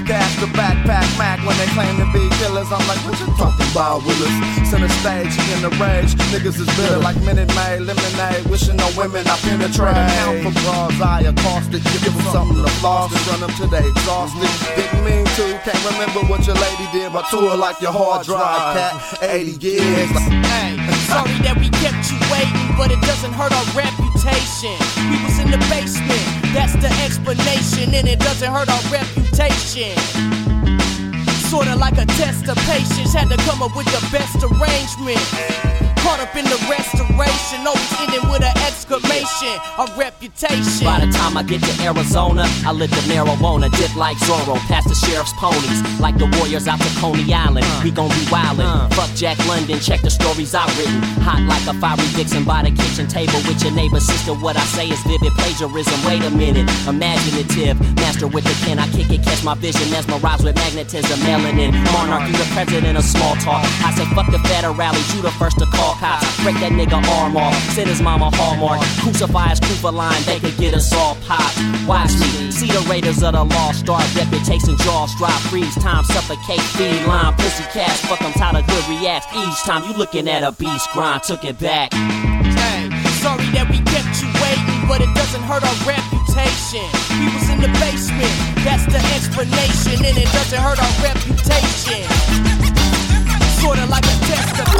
the backpack Mac when they claim to be killers. I'm like, what you talking about, Willis? Center stage, he in the rage. Niggas is bitter like Minute Maid, lemonade. Wishing no women I penetrate. Count for bras, I accosted. Give them something to floss and run them till they exhausted. Didn't mean to, can't remember what your lady did. But tour like your hard drive, cat. eighty gigs. Hey, sorry that we kept you waiting, but it doesn't hurt our reputation. We was in the basement, that's the explanation, and it doesn't hurt our reputation. Sorta like a test of patience, had to come up with the best arrangement. Caught up in the restoration, always ending with an exclamation, a reputation. By the time I get to Arizona, I lit the marijuana, dip like Zorro, past the sheriff's ponies, like the warriors out to Coney Island. We gon' be wildin', uh. fuck Jack London, check the stories I've written. Hot like a fiery Dixon by the kitchen table with your neighbor's sister. What I say is vivid plagiarism. Wait a minute, imaginative, master with the pen. I kick it, catch my vision, mesmerized with magnetism, melanin. Monarchy, the president of small talk. I say fuck the federales, you the first to call cops. Break that nigga arm off, send his mama Hallmark. Crucify his Cooper line, they could get us all popped. Watch me, see the raiders of the law start. Reputation, jaw, strive, freeze, time, suffocate, feed, line, pussy cats. Fuck, I'm tired of good reacts. Each time you looking at a beast, grind, took it back. Hey, sorry that we kept you waiting, but it doesn't hurt our reputation. We was in the basement, that's the explanation, and it doesn't hurt our reputation. Sorta like a test of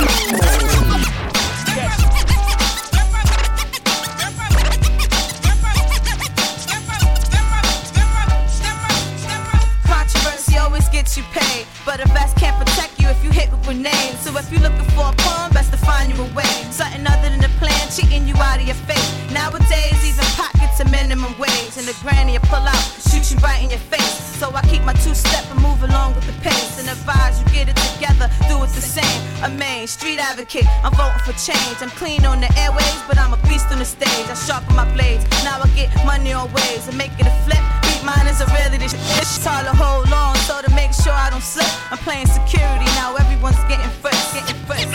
controversy always gets you paid, but a vest can't protect you if you hit with grenades. So if you looking for a pawn, best to find you a way. Something other than the plan, cheating you out of your fate. Nowadays, even pockets a minimum wage, and the granny will pull out, shoot you right in your face. So I keep my two-step and move along with the pace, and advise you get it together, do it the same. A main street advocate, I'm voting for change. I'm clean on the airways, but I'm a beast on the stage. I sharpen my blades, now I get money on ways and make it a flip. Beat mine is a really this shit. Hard to hold on, so to make sure I don't slip, I'm playing security now. Everyone's getting first, getting first.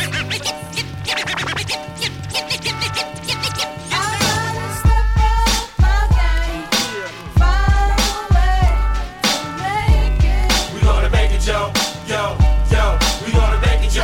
Yo, yo, yo, we gonna make it, yo.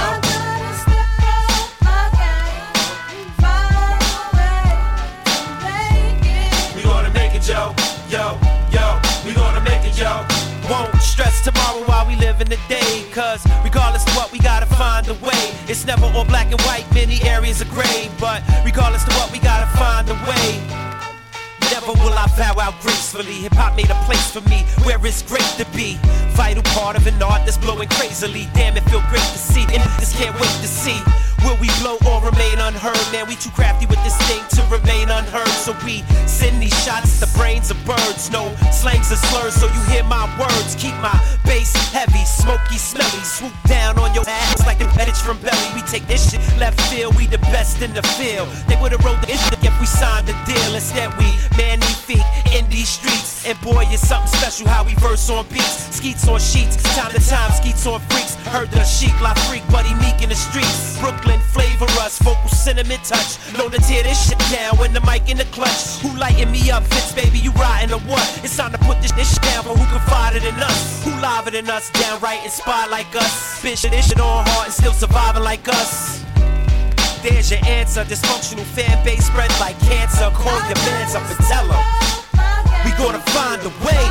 We gonna make it, yo, yo, yo, we gonna make it, yo. Won't stress tomorrow while we live in the day, cause regardless of what, we gotta find a way. It's never all black and white, many areas are gray, but regardless of what, we gotta find a way. Never will I bow out gracefully. Hip-hop made a place for me where it's great to be. Vital part of an art that's blowing crazily. Damn, it feel great to see, and just can't wait to see. Will we blow or remain unheard? Man, we too crafty with this thing to remain unheard. So we send these shots to brains of birds. No slangs or slurs, so you hear my words. Keep my bass heavy, smoky, smelly. Swoop down on your ass like the fetish from Belly. We take this shit left field, we the best in the field. They would've rolled the issue if we signed the deal. Instead we magnifique in these streets. And boy, it's something special how we verse on beats. Skeets on sheets, time to time, skeets on freaks. Heard the chic, la freak, Buddy Meek in the streets. Brooklyn flavor us, vocal cinnamon touch. Known to tear this shit down when the mic in the clutch. Who lighting me up, Fitz, baby, you riding or what? It's time to put this, this shit down for who can fight it in us. Who liver than us, downright inspired like us. Bitch, this shit on hard and still surviving like us. There's your answer, dysfunctional fan base spread like cancer. Call your mans up and tell them we gonna find a way.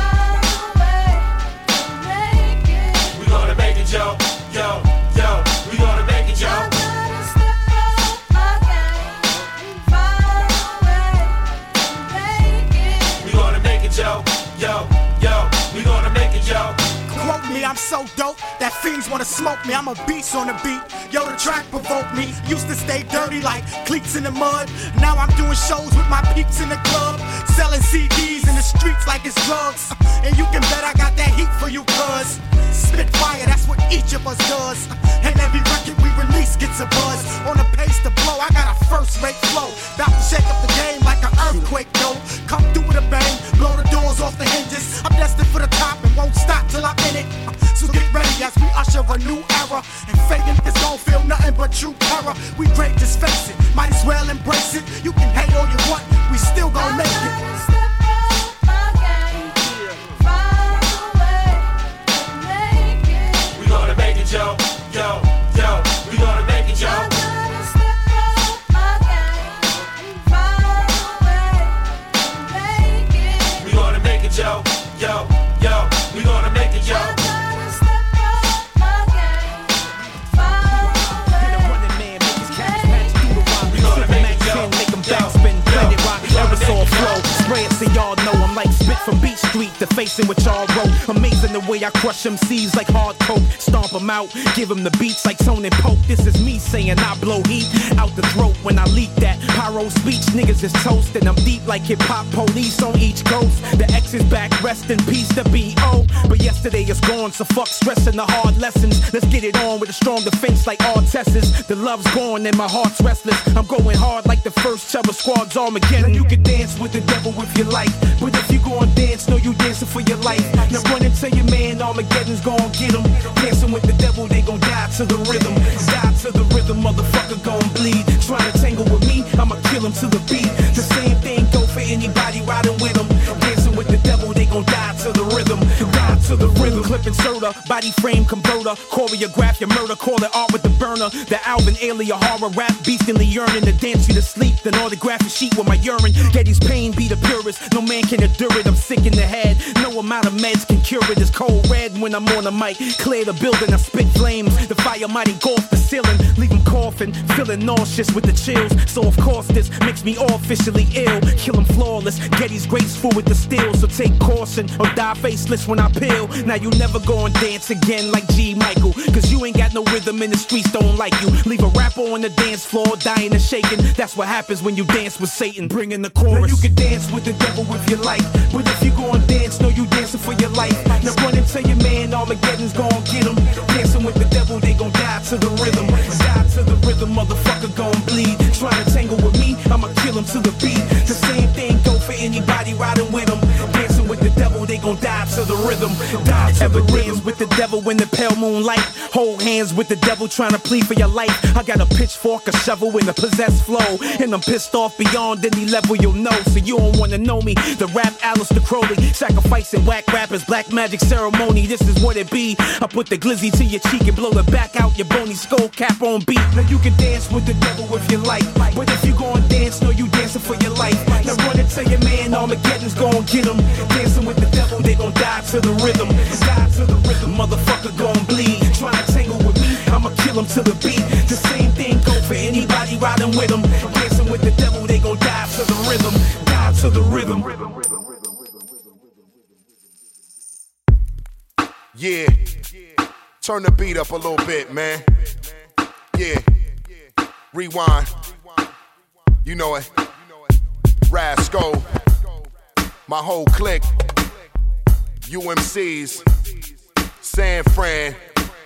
We gonna make it, yo, yo, yo. We gonna make it, yo. We gonna make it, yo, yo, yo. We gonna make it, yo. Quote me, I'm so dope that fiends wanna smoke me. I'm a beast on the beat. Yo, the track provoked me. Used to stay dirty like cleats in the mud. Now I'm doing shows with my peeps in the club, selling C Ds in the streets like it's drugs. And you can bet I got that heat for you, cuz spit fire, that's what each of us does. And every record we release gets a buzz. On the pace to blow, I got a first-rate flow. About to shake up the game like an earthquake, though. Come through with a bang, blow the doors off the hinges. I'm destined for the top and won't stop till I'm in it. So get ready as we usher a new era. And fading is gon' feel nothing but true terror. We great, just face it, might as well embrace it. You can hate all you want, we still gon' make it. street, defacing what y'all wrote. Amazing the way I crush M Cs like hard coke. Stomp them out, give them the beats like Tone and Poke. This is me saying I blow heat out the throat when I leak that pyro speech. Niggas is toast and I'm deep like hip hop police on each coast. The X is back, rest in peace, the B O. But yesterday is gone, so fuck stressing the hard lessons. Let's get it on with a strong defense like Artessa's. The love's gone and my heart's restless. I'm going hard like the first Chubba Squad's Armageddon. You can dance with the devil if you like, but if you gon' dance, know you dancing for your life. Now run and tell your man Armageddon's gon' get him. Dancing with the devil, they gon' die to the rhythm. Die to the rhythm, motherfucker gon' bleed. Trying to tangle with me, I'ma kill him to the beat. The same thing go for anybody riding with him. Dancing with the devil, they gon' die to the rhythm. Die to the rhythm. Clipping soda, body frame converter. Choreograph your murder, call it art with the burner. The Alvin Ailey, horror rap, beastly yearning to dance you to sleep. Then autograph a sheet with my urine. Getty's pain be the purest. No man can endure it. I'm sick in the head. No amount of meds can cure it. It's cold red when I'm on the mic. Clear the building, I spit flames. The fire mighty engulf the ceiling. Leave him coughing, feeling nauseous with the chills. So of course this makes me officially ill. Kill him flawless. Getty's graceful with the steel. So take caution or die faceless when I peel. Now you never go and dance again like G. Michael. Cause you ain't got no rhythm and the streets don't like you. Leave a rapper on the dance floor, dying and shaking. That's what happens when you dance with Satan. Bring in the chorus. Now you can dance with the devil if you like, but if you go and dance, know you dancing for your life. Now run and tell your man Armageddon's gon' get him. Dancing with the devil, they gon' die to the rhythm. Die to the rhythm, motherfucker gon' bleed. Trying to tangle with me, I'ma kill him to the beat. The same thing go for anybody riding with him. Dancing with the devil, they gon' die to the rhythm. Die to Ever the rhythm. Dance with the devil in the pale moonlight. Hold hands with the devil trying to plead for your life. I got a pitchfork, a shovel, and a possessed flow. And I'm pissed off beyond any level you'll know. So you don't wanna know me. The rap Aleister Crowley, sacrificing whack rappers, black magic ceremony. This is what it be. I put the glizzy to your cheek and blow the back out your bony skull cap on beat. Now you can dance with the devil if you like, but if you gon' dance, know you dancing for your life. Now run and tell your man Armageddon's gon' get him. Dancing with the devil, they gon' die to the rhythm. Die to the rhythm, motherfucker gon' bleed. Trying to tangle with me, I'ma kill him to the beat. The same thing go for anybody riding with him. Dancing with the devil, they gon' die to the rhythm. Die to the rhythm. Yeah, turn the beat up a little bit, man. Yeah, rewind. You know it. Rasco, my whole clique. U M Cs, San Fran,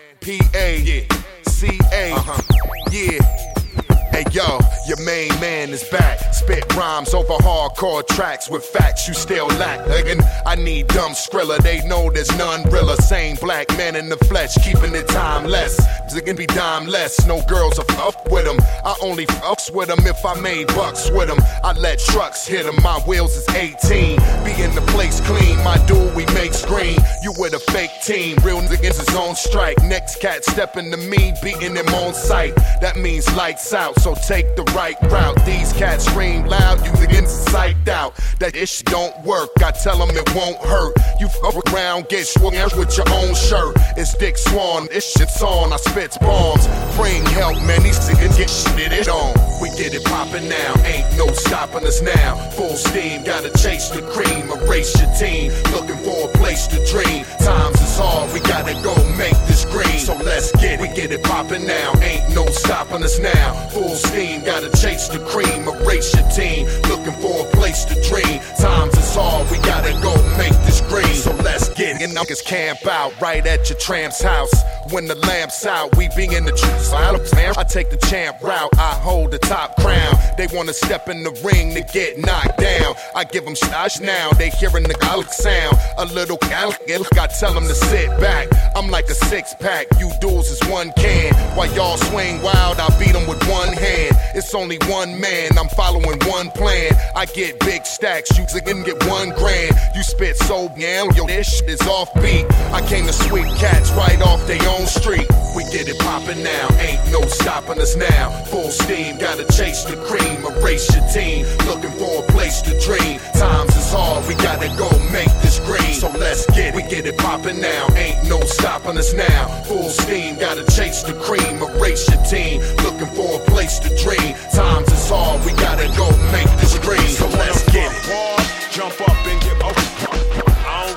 P A, C A, uh-huh. Yeah. Hey yo, your main man is back. Spit rhymes over hardcore tracks with facts you still lack. Again, I need dumb Skrilla, they know there's none realer. Same black man in the flesh, keeping it timeless. It can be dimeless, no girls are up with them. I only fucks with them if I made bucks with them. I let trucks hit them, my wheels is eighteen. Be in the place clean, my dude we make screen. You with a fake team, real niggas is on strike. Next cat stepping to me, beating him on sight. That means lights out, so take the right route. These cats scream loud, you niggas psyched out. That ish don't work, I tell them it won't hurt. You fuck around, get swung out with your own shirt. It's Dick Swan, this shit's on, I spits bombs. Bring help, man, these niggas get shit it on. We get it poppin' now, ain't no stopping us now. Full steam, gotta chase the cream, erase your team. Looking for a place to dream. Times is hard, we gotta go make this green. So let's get it, we get it poppin' now, ain't no stopping us now. Full steam, gotta chase the cream, erase your team. Looking for a place to dream. Times is hard, we gotta go make this green. So let's get it, and niggas camp out right at your tramp's house. When the lamp's out, we be in the truth. I take the champ route, I hold the top crown. They wanna step in the ring to get knocked down. I give them shots now, they hearing the gallic sound. A little gallic, I tell them to sit back. I'm like a six pack, you duels is one can. While y'all swing wild, I beat them with one hand. It's only one man, I'm following one plan. I get big stacks, you can get one grand. You spit so damn, yo, this shit is offbeat. I came to sweep cats right off their own street. We get it poppin' now, ain't no stopping us now. Full steam, gotta chase the cream, erase your team. Looking for a place to dream. Times is hard, we gotta go make this green. So let's get it, we get it poppin' now, ain't no stopping us now. Full steam, gotta chase the cream, erase your team. Looking for a place to dream. Times is hard, we gotta go make this green. So let's get it. Jump up and get up. I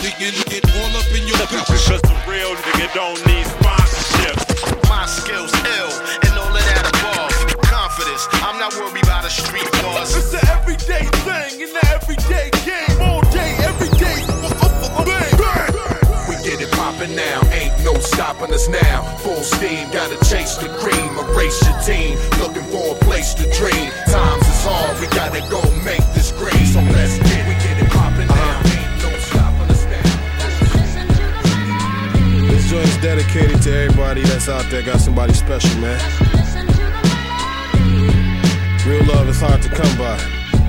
really get, get all up in your Because the real nigga don't need sponsorship. My skills ill and all of that above. Confidence, I'm not worried about a street boss. It's an everyday thing in the everyday game. All day, every day. We get it poppin' now, ain't no stopping us now. Full steam, gotta chase the cream, erase your team. Looking for a place to dream. Times is hard, we gotta go make this green. So let's get, we get it poppin' now, ain't no stopping us now. This joint's dedicated to everybody that's out there, got somebody special, man. Real love is hard to come by.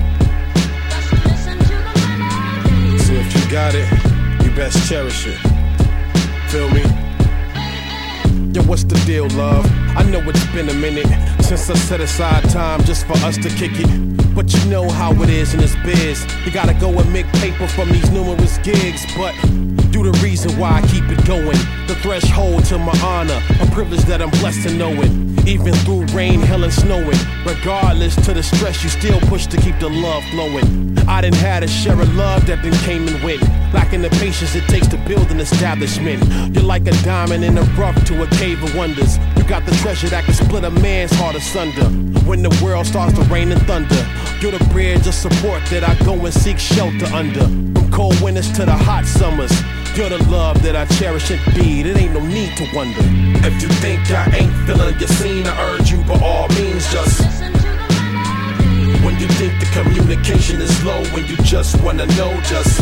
So if you got it, you best cherish it. Feel me? Yo, what's the deal, love? I know it's been a minute since I set aside time just for us to kick it. But you know how it is in this biz. You gotta go and make paper from these numerous gigs. But you the reason why I keep it going. The threshold to my honor, a privilege that I'm blessed to know it. Even through rain, hell, and snowing. Regardless to the stress, you still push to keep the love flowing. I done had a share of love that then came and went. Lacking the patience it takes to build an establishment. You're like a diamond in the rough to a cave of wonders. You got the treasure that can split a man's heart asunder. When the world starts to rain and thunder, you're the bridge of support that I go and seek shelter under. From cold winters to the hot summers, you're the love that I cherish indeed. It ain't no need to wonder. If you think I ain't feeling your scene, I urge you by all means just. When you think the communication is low, when you just wanna know just.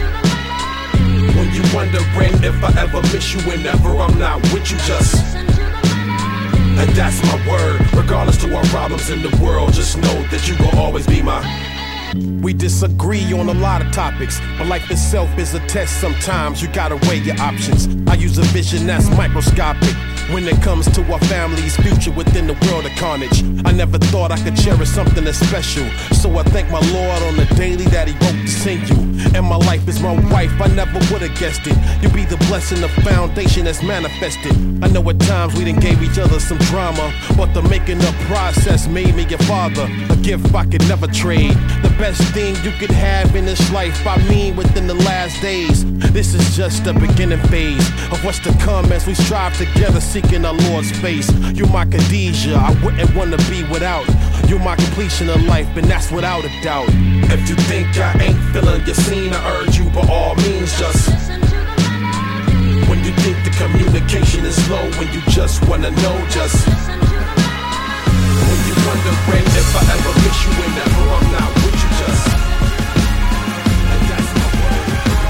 When you wondering if I ever miss you whenever I'm not with you just. And that's my word, regardless to our problems in the world, just know that you gon' always be my. We disagree on a lot of topics, but life itself is a test. Sometimes you gotta weigh your options. I use a vision that's microscopic when it comes to our family's future within the world of carnage. I never thought I could cherish something that's special, so I thank my Lord on the daily that he wrote to send you. And my life is my wife, I never would've guessed it. You'll be the blessing, the foundation that's manifested. I know at times we done gave each other some drama, but the making up process made me your father, a gift I could never trade. The best thing you could have in this life, I mean within the last days. This is just the beginning phase of what's to come as we strive together, seeking our Lord's face. You're my Khadijah, I wouldn't wanna be without. You're my completion of life, and that's without a doubt. If you think I ain't feeling your scene, I urge you by all means just. When you think the communication is low, when you just wanna know just. When you wondering if I ever miss you whenever I'm not with you just. And that's my word.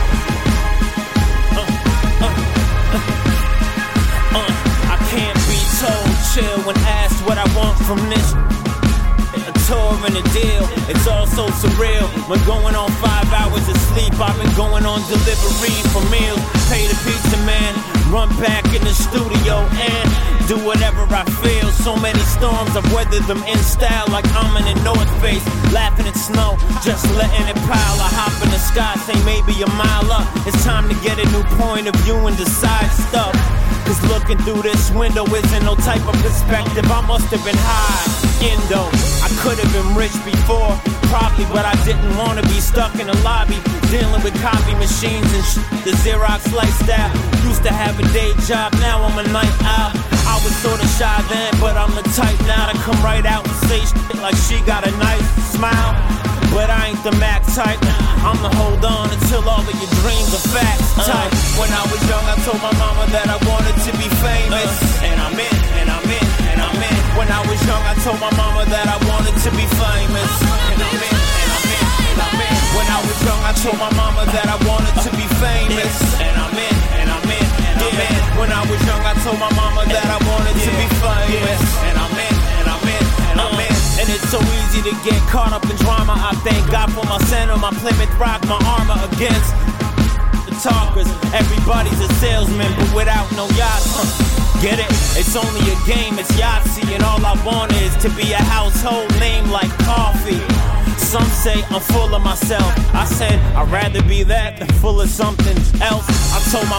Uh, uh, uh, uh, I can't be told chill when asked what I want from this. Tour and a deal, it's all so surreal. When going on five hours of sleep, I've been going on delivery for meals. Pay the pizza man, run back in the studio and do whatever I feel. So many storms, I've weathered them in style like I'm in the North Face. Laughing at snow, just letting it pile. I hop in the sky, say maybe a mile up. It's time to get a new point of view and decide stuff. Cause looking through this window isn't no type of perspective. I must have been high, Indo. I could have been rich before, probably, but I didn't want to be stuck in a lobby dealing with copy machines and sh- the Xerox lifestyle. Used to have a day job, now I'm a night owl. I was sorta shy then, but I'm the type now to come right out and say shit like she got a nice smile. But I ain't the Mac type, I'm the hold on until all of your dreams are facts type. When I was young, I told my mama that I wanted to be famous, and I'm in, and I'm in, and I'm in. When I was young, I told my mama that I wanted to be famous, and I'm in, and I'm in, and I'm in. When I was young, I told my mama that I wanted to be famous, and I'm in, and I'm in, and I'm in. When I was young, I told my mama that I wanted to be famous, and I'm in, and I'm in, and I'm in. And it's so easy to get caught up in drama. I thank God for my center, my Plymouth Rock, my armor against the talkers. Everybody's a salesman, but without no yachts. Uh, get it? It's only a game, it's Yahtzee, and all I want is to be a household name like coffee. Some say I'm full of myself. I said I'd rather be that than full of something else. I told my mama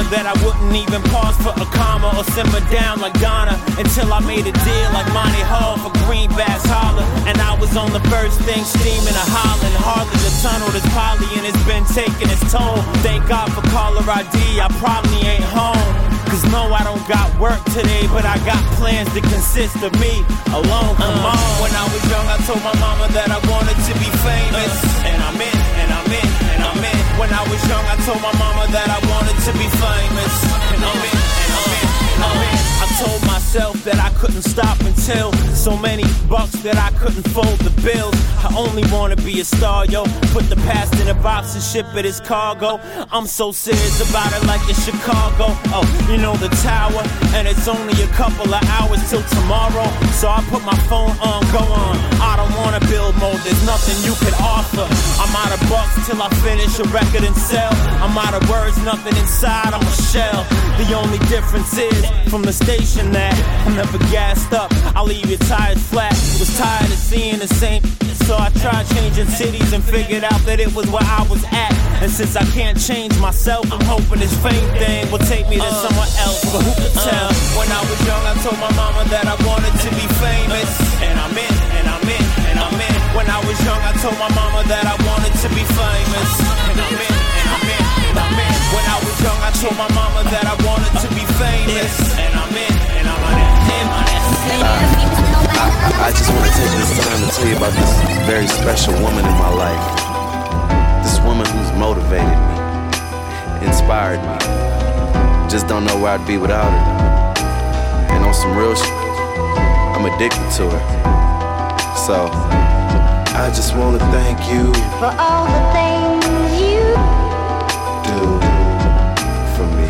that I wouldn't even pause for a comma or simmer down like Donna until I made a deal like Monty Hall for Greenbacks Holler. And I was on the first thing steaming a hollin'. Hardly the tunnel that's poly and it's been taking its toll. Thank God for caller I D, I probably ain't home. Cause no, I don't got work today, but I got plans that consist of me alone. Come uh, on. When I was young, I told my mama that I wanted to be famous. Uh, and I'm in, and I'm in, and I'm in. When I was young, I told my mama that I wanted to be famous. And I'm in, and I'm in, and I'm in. I told myself that I couldn't stop until so many bucks that I couldn't fold the bills. I only wanna be a star, yo. Put the past in a box and ship it as cargo. I'm so serious about it like it's Chicago. Oh, you know the tower, and it's only a couple of hours till tomorrow. So I put my phone on, go on. I don't wanna build more, there's nothing you could offer. I'm out of bucks till I finish a record and sell. I'm out of words, nothing inside, I'm a shell. The only difference is from the station that I'm never gassed up. I leave your tires flat. Was tired of seeing the same, so I tried changing cities and figured out that it was where I was at. And since I can't change myself, I'm hoping this fame thing will take me to uh, somewhere else. But who could tell? Uh, when I was young, I told my mama that I wanted to be famous. And I'm in, and I'm in, and I'm in. When I was young, I told my mama that I wanted to be famous. And I'm in, and I'm in, and I'm in. When I was young, I told my mama that I wanted to be famous. And I'm in, and I'm in, and I'm in. I, I just want to take this time to tell you about this very special woman in my life. This woman who's motivated me, inspired me. Just don't know where I'd be without her. And on some real shit, I'm addicted to her. So, I just want to thank you for all the things you do for me.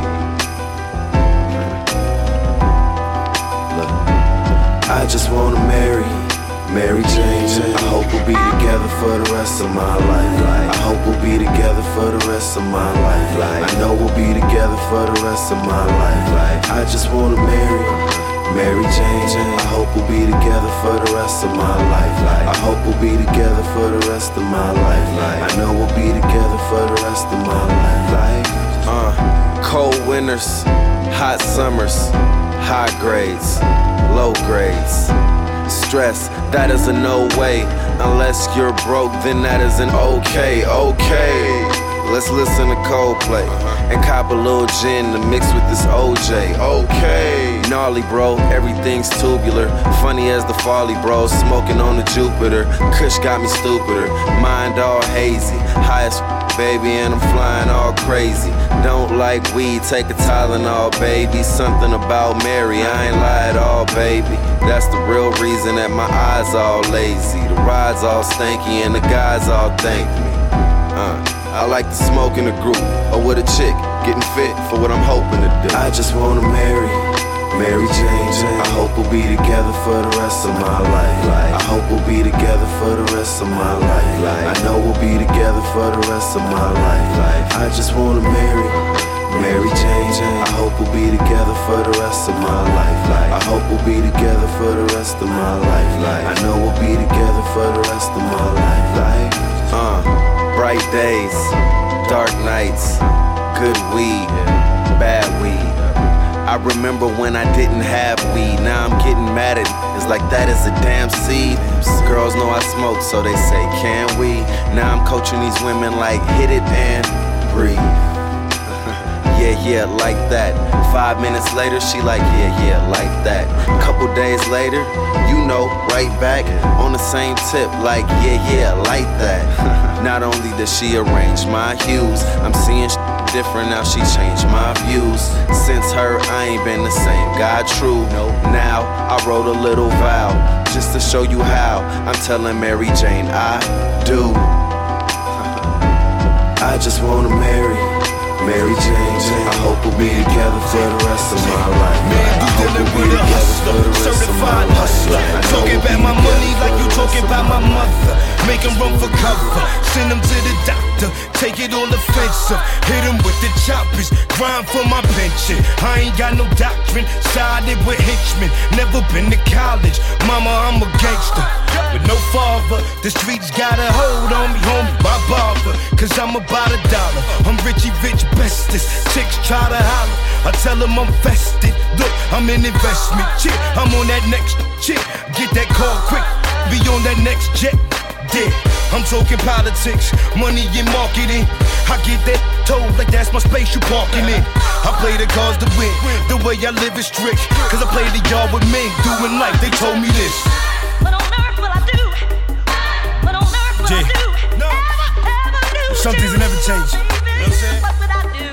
Look, I just want to marry Mary Jane. I hope we'll be together for the rest of my life. I hope we'll be together for the rest of my life. I know we'll be together for the rest of my life. I just want to marry Mary Jane. I hope we'll be together for the rest of my life. I hope we'll be together for the rest of my life. I know we'll be together for the rest of my life. Uh, cold winters, hot summers, high grades, low grades. Stress, that is a no way. Unless you're broke, then that is an okay, okay. Let's listen to Coldplay and cop a little gin to mix with this O J, okay. Gnarly bro, everything's tubular. Funny as the folly bro, smoking on the Jupiter. Kush got me stupider, mind all hazy. High as baby and I'm flying all crazy. Don't like weed, take a Tylenol, baby. Something about Mary, I ain't lie at all, baby. That's the real reason that my eyes all lazy. The rides all stanky and the guys all thank me. Uh, I like to smoke in a group or with a chick, getting fit for what I'm hoping to do. I just wanna marry Mary Jane. I hope we'll be together for the rest of my life. I hope we'll be together for the rest of my life. I know we'll be together for the rest of my life. I just wanna marry Mary Jane. I hope we'll be together for the rest of my life. I hope we'll be together for the rest of my life. I know we'll be together for the rest of my life. Uh, bright days, dark nights, good weed, bad weed. I remember when I didn't have weed. Now I'm getting mad at it. It's like that is a damn seed. Girls know I smoke, so they say, can we? Now I'm coaching these women like hit it and breathe. Yeah, yeah, like that. Five minutes later, she like, yeah, yeah, like that. Couple days later, you know, right back on the same tip, like, yeah, yeah, like that. Not only does she arrange my hues, I'm seeing sh- different now, she changed my views. Since her, I ain't been the same, God true. Now, I wrote a little vow, just to show you how. I'm telling Mary Jane, I do. I just wanna marry Mary Jane. I hope we'll be together for the rest of my life. I hope we'll be together for the rest of my life. Talking about my money like you talking about my mother. Make him run for cover, send him to the doctor. Take it all offensive, hit him with the choppers. Grind for my pension, I ain't got no doctrine. Sided with henchmen, never been to college. Mama, I'm a gangster with no father. The streets got a hold on me, homie, my barber. Cause I'm about a dollar, I'm Richie Rich bestest. chicks try to holler, I tell them I'm vested. Look, I'm in investment, chick. I'm on that next chick. Get that call quick, be on that next jet. Yeah, I'm talking politics, money and marketing. I get that told like that's my space you parking in. I play the cards to win, the way I live is strict. Cause I play the yard with men, doing life, they told me this. What on earth will I do? What on earth will G. I do? No. Ever, ever do Some things will never change. You know what I'm saying? What would I do?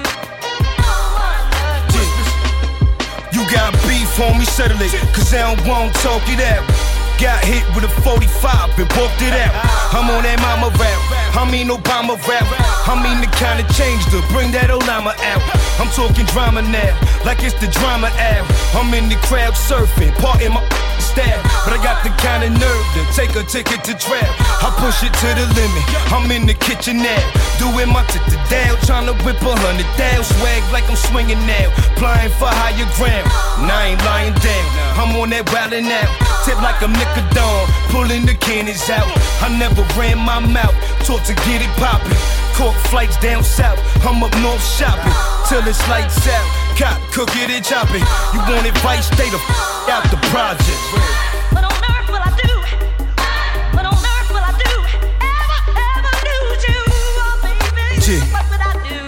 G. You got beef on me, settle it, cause I don't want to talk it out. Got hit with a forty-five and walked it out. I'm on that mama rap, I mean Obama rap. I mean the kind of change to bring that Olama out. I'm talking drama now, like it's the drama out. I'm in the crowd surfing, part in my style. But I got the kind of nerve to take a ticket to trap. I push it to the limit, I'm in the kitchen now. Doing my tip to down, trying to whip a hundred down. Swag like I'm swinging now, flying for higher ground. And I ain't lying down, I'm on that wildin' out. Tip like a Nicodon, pulling the cannons out. I never ran my mouth, taught to get it poppin'. Cork flights down south, I'm up north shopping. Till it's lights out, cop, cook it and chop it. You want advice, stay the f*** out the project. What on earth will I do? What on earth will I do? Ever, ever do you? Oh, baby, G. what would I do?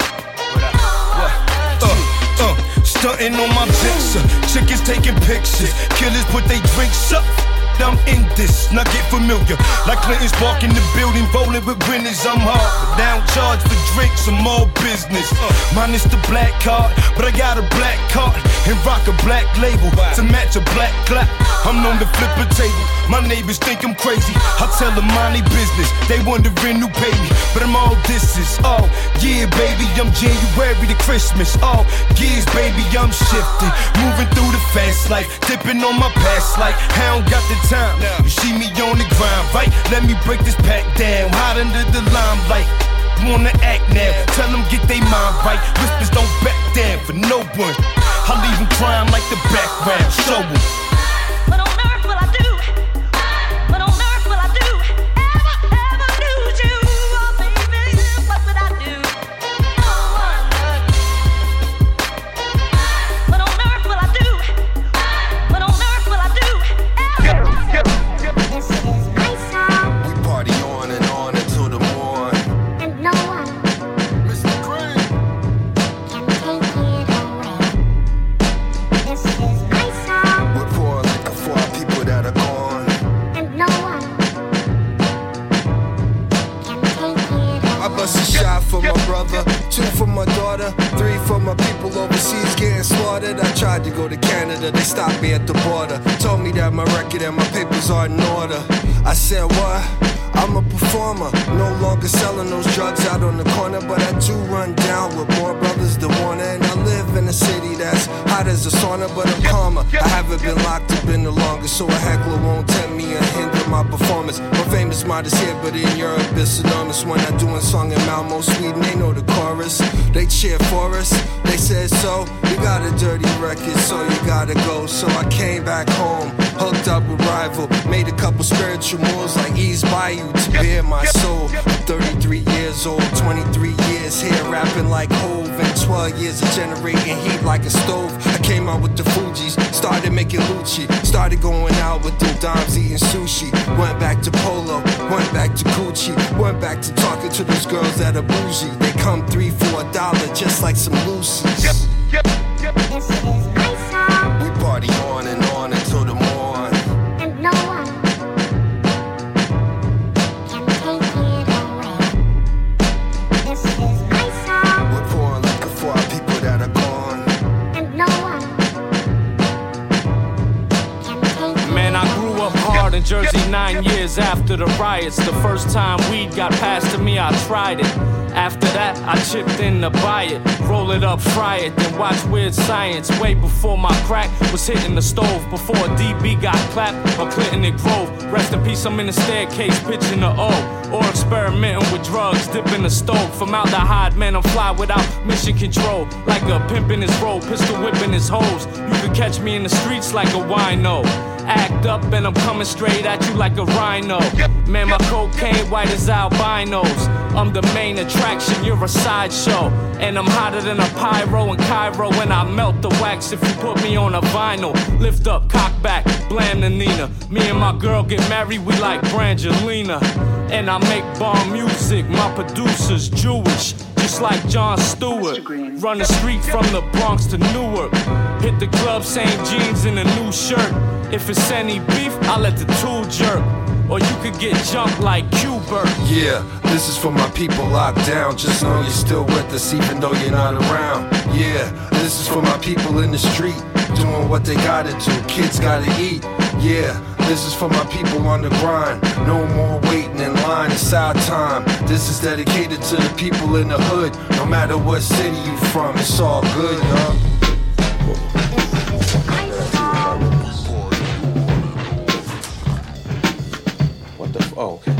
Uh, uh, stunting on my picture, chickens taking pictures, killers put they drinks up. I'm in this, now get familiar. Like Clinton's Park in the building, rolling with winners. I'm hard, but now I'm charged for drinks, some more business. Uh, minus the black card, but I got a black card and rock a black label to match a black clock. I'm known to flip a table. My neighbors think I'm crazy. I tell them mind their business. They wondering who paid me, but I'm all this is. Oh yeah, baby, I'm January to Christmas. Oh years, baby, I'm shifting, moving through the fast life, dipping on my past life. I don't got the time. You see me on the grind, right? Let me break this pack down, hot under the limelight. Wanna act now, tell them get they mind right. Whispers don't back down for no one. I leave them crying like the background. Show them. What on earth will I do? What on earth will I do? Ever, ever do you? Oh, baby, what would I do? What on earth will I do? What on earth will I do? We party on and on until the morn. And no one Mister Green can take it away. This is my song. We're pouring liquor for our people that are gone. And no one can take it away. I bust a shot for my brother, two for my daughter, three for my people overseas getting slaughtered. I tried to go to Canada, they stopped me at the border. Told me that my record and my papers are in order. I said, what? I'm a performer, no longer selling those drugs out on the corner. But I do run down with more brothers than one. And I live in a city that's hot as a sauna, but I'm calmer. I haven't been locked up in the longest, so a heckler won't tempt me or hinder my performance. My famous mind is here, but in Europe it's enormous. When I do a song in Malmo, Sweden, they know the chorus. They cheer for us, they said so. You got a dirty record, so you gotta go. So I came back home, hooked up with Rival, made a couple spiritual moves like Ease Bayou to bear my soul. I'm thirty-three years old, twenty-three years here, rapping like Hove, and twelve years of generating heat like a stove. I came out with the Fugees, started making Lucci, started going out with them dimes, eating sushi. Went back to Polo, went back to Gucci, went back to talking to those girls that are bougie. They come three for a dollar, just like some Lucy's. This is my song. We party on and on until the morn. And no one can take it away. This is my song. We're pouring liquor for our people that are gone. And no one can take it Man, I grew up hard in Jersey nine years after the riots. The first time weed got passed to me, I tried it. After that, I chipped in to buy it, roll it up, fry it, then watch Weird Science. Way before my crack was hitting the stove, before D B got clapped or Clinton and Grove. Rest in peace, I'm in the staircase, pitching the O, or experimenting with drugs, dipping the stove. From out the hide, man, I'm fly without mission control, like a pimp in his robe, pistol whipping his hose. You could catch me in the streets like a wino. Act up and I'm coming straight at you like a rhino. Man, my cocaine white as albinos. I'm the main attraction, you're a sideshow. And I'm hotter than a pyro in Cairo when I melt the wax if you put me on a vinyl. Lift up, cock back, blam the Nina. Me and my girl get married, we like Brangelina. And I make bomb music, my producer's Jewish, just like Jon Stewart. Run the street from the Bronx to Newark. Hit the club, same jeans and a new shirt. If it's any beef, I let the tool jerk. Or you could get jumped like Q-Bert. Yeah, this is for my people locked down. Just know you're still with us even though you're not around. Yeah, this is for my people in the street, doing what they gotta do, kids gotta eat. Yeah, this is for my people on the grind. No more waiting in line, it's our time. This is dedicated to the people in the hood. No matter what city you from, it's all good, huh? Oh, okay.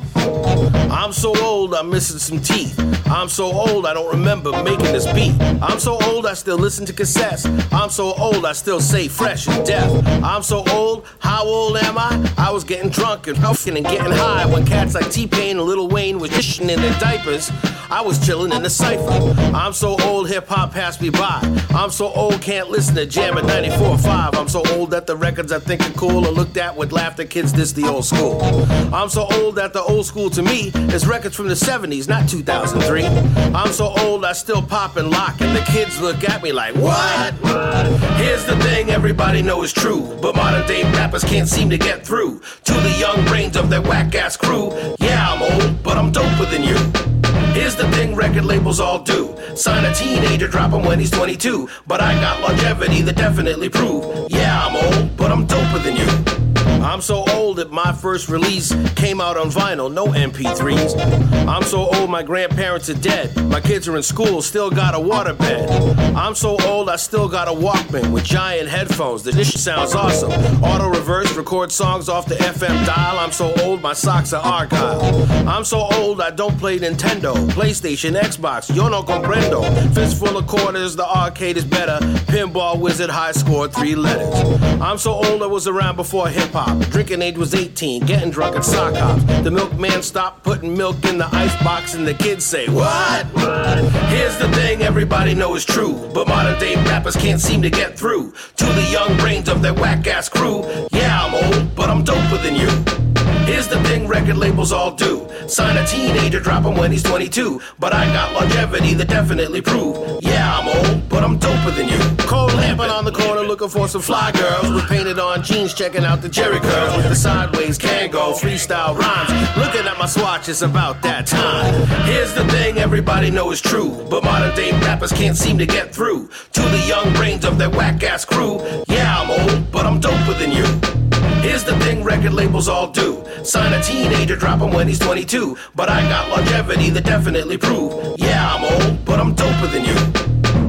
I'm so old, I'm missing some teeth. I'm so old, I don't remember making this beat. I'm so old, I still listen to cassettes. I'm so old, I still say fresh and deaf. I'm so old, how old am I? I was getting drunk and puffing and getting high when cats like T-Pain and Lil Wayne was shitting in their diapers. I was chilling in the cypher. I'm so old, hip-hop passed me by. I'm so old, can't listen to Jam at ninety-four point five. I'm so old that the records I think are cool are looked at with laughter. Kids, this the old school. I'm so old that the old school to me is records from the seventies, not two thousand three. I'm so old, I still pop and lock, and the kids look at me like, what? Here's the thing everybody knows is true, but modern day rappers can't seem to get through to the young brains of that whack-ass crew. Yeah, I'm old, but I'm doper than you. Here's the thing record labels all do. Sign a teenager, drop him when he's twenty-two. But I got longevity that definitely prove. Yeah, I'm old, but I'm doper than you. I'm so old that my first release came out on vinyl, no M P threes. I'm so old my grandparents are dead. My kids are in school, still got a waterbed. I'm so old I still got a Walkman with giant headphones. This shit sounds awesome. Auto reverse, record songs off the F M dial. I'm so old my socks are argyle. I'm so old I don't play Nintendo, PlayStation, Xbox, yo no comprendo. Fistful of quarters, the arcade is better. Pinball wizard, high score, three letters. I'm so old I was around before hip-hop. Drinking age was eighteen, getting drunk at sock hops. The milkman stopped putting milk in the icebox and the kids say, what? Here's the thing everybody knows is true, but modern day rappers can't seem to get through to the young brains of that whack-ass crew. Yeah, I'm old, but I'm doper than you. Here's the thing record labels all do. Sign a teenager, drop him when he's twenty-two. But I got longevity that definitely prove. Yeah, I'm old, but I'm doper than you. Cold lamping on the corner looking for some fly girls with painted on jeans, checking out the Jerry curls with the sideways Kango freestyle rhymes. Looking at my swatch, it's about that time. Here's the thing everybody knows is true, but modern day rappers can't seem to get through to the young brains of that whack-ass crew. Yeah, I'm old, but I'm doper than you. Here's the thing record labels all do. Sign a teenager, drop him when he's twenty-two. But I got longevity that definitely prove. Yeah, I'm old, but I'm doper than you.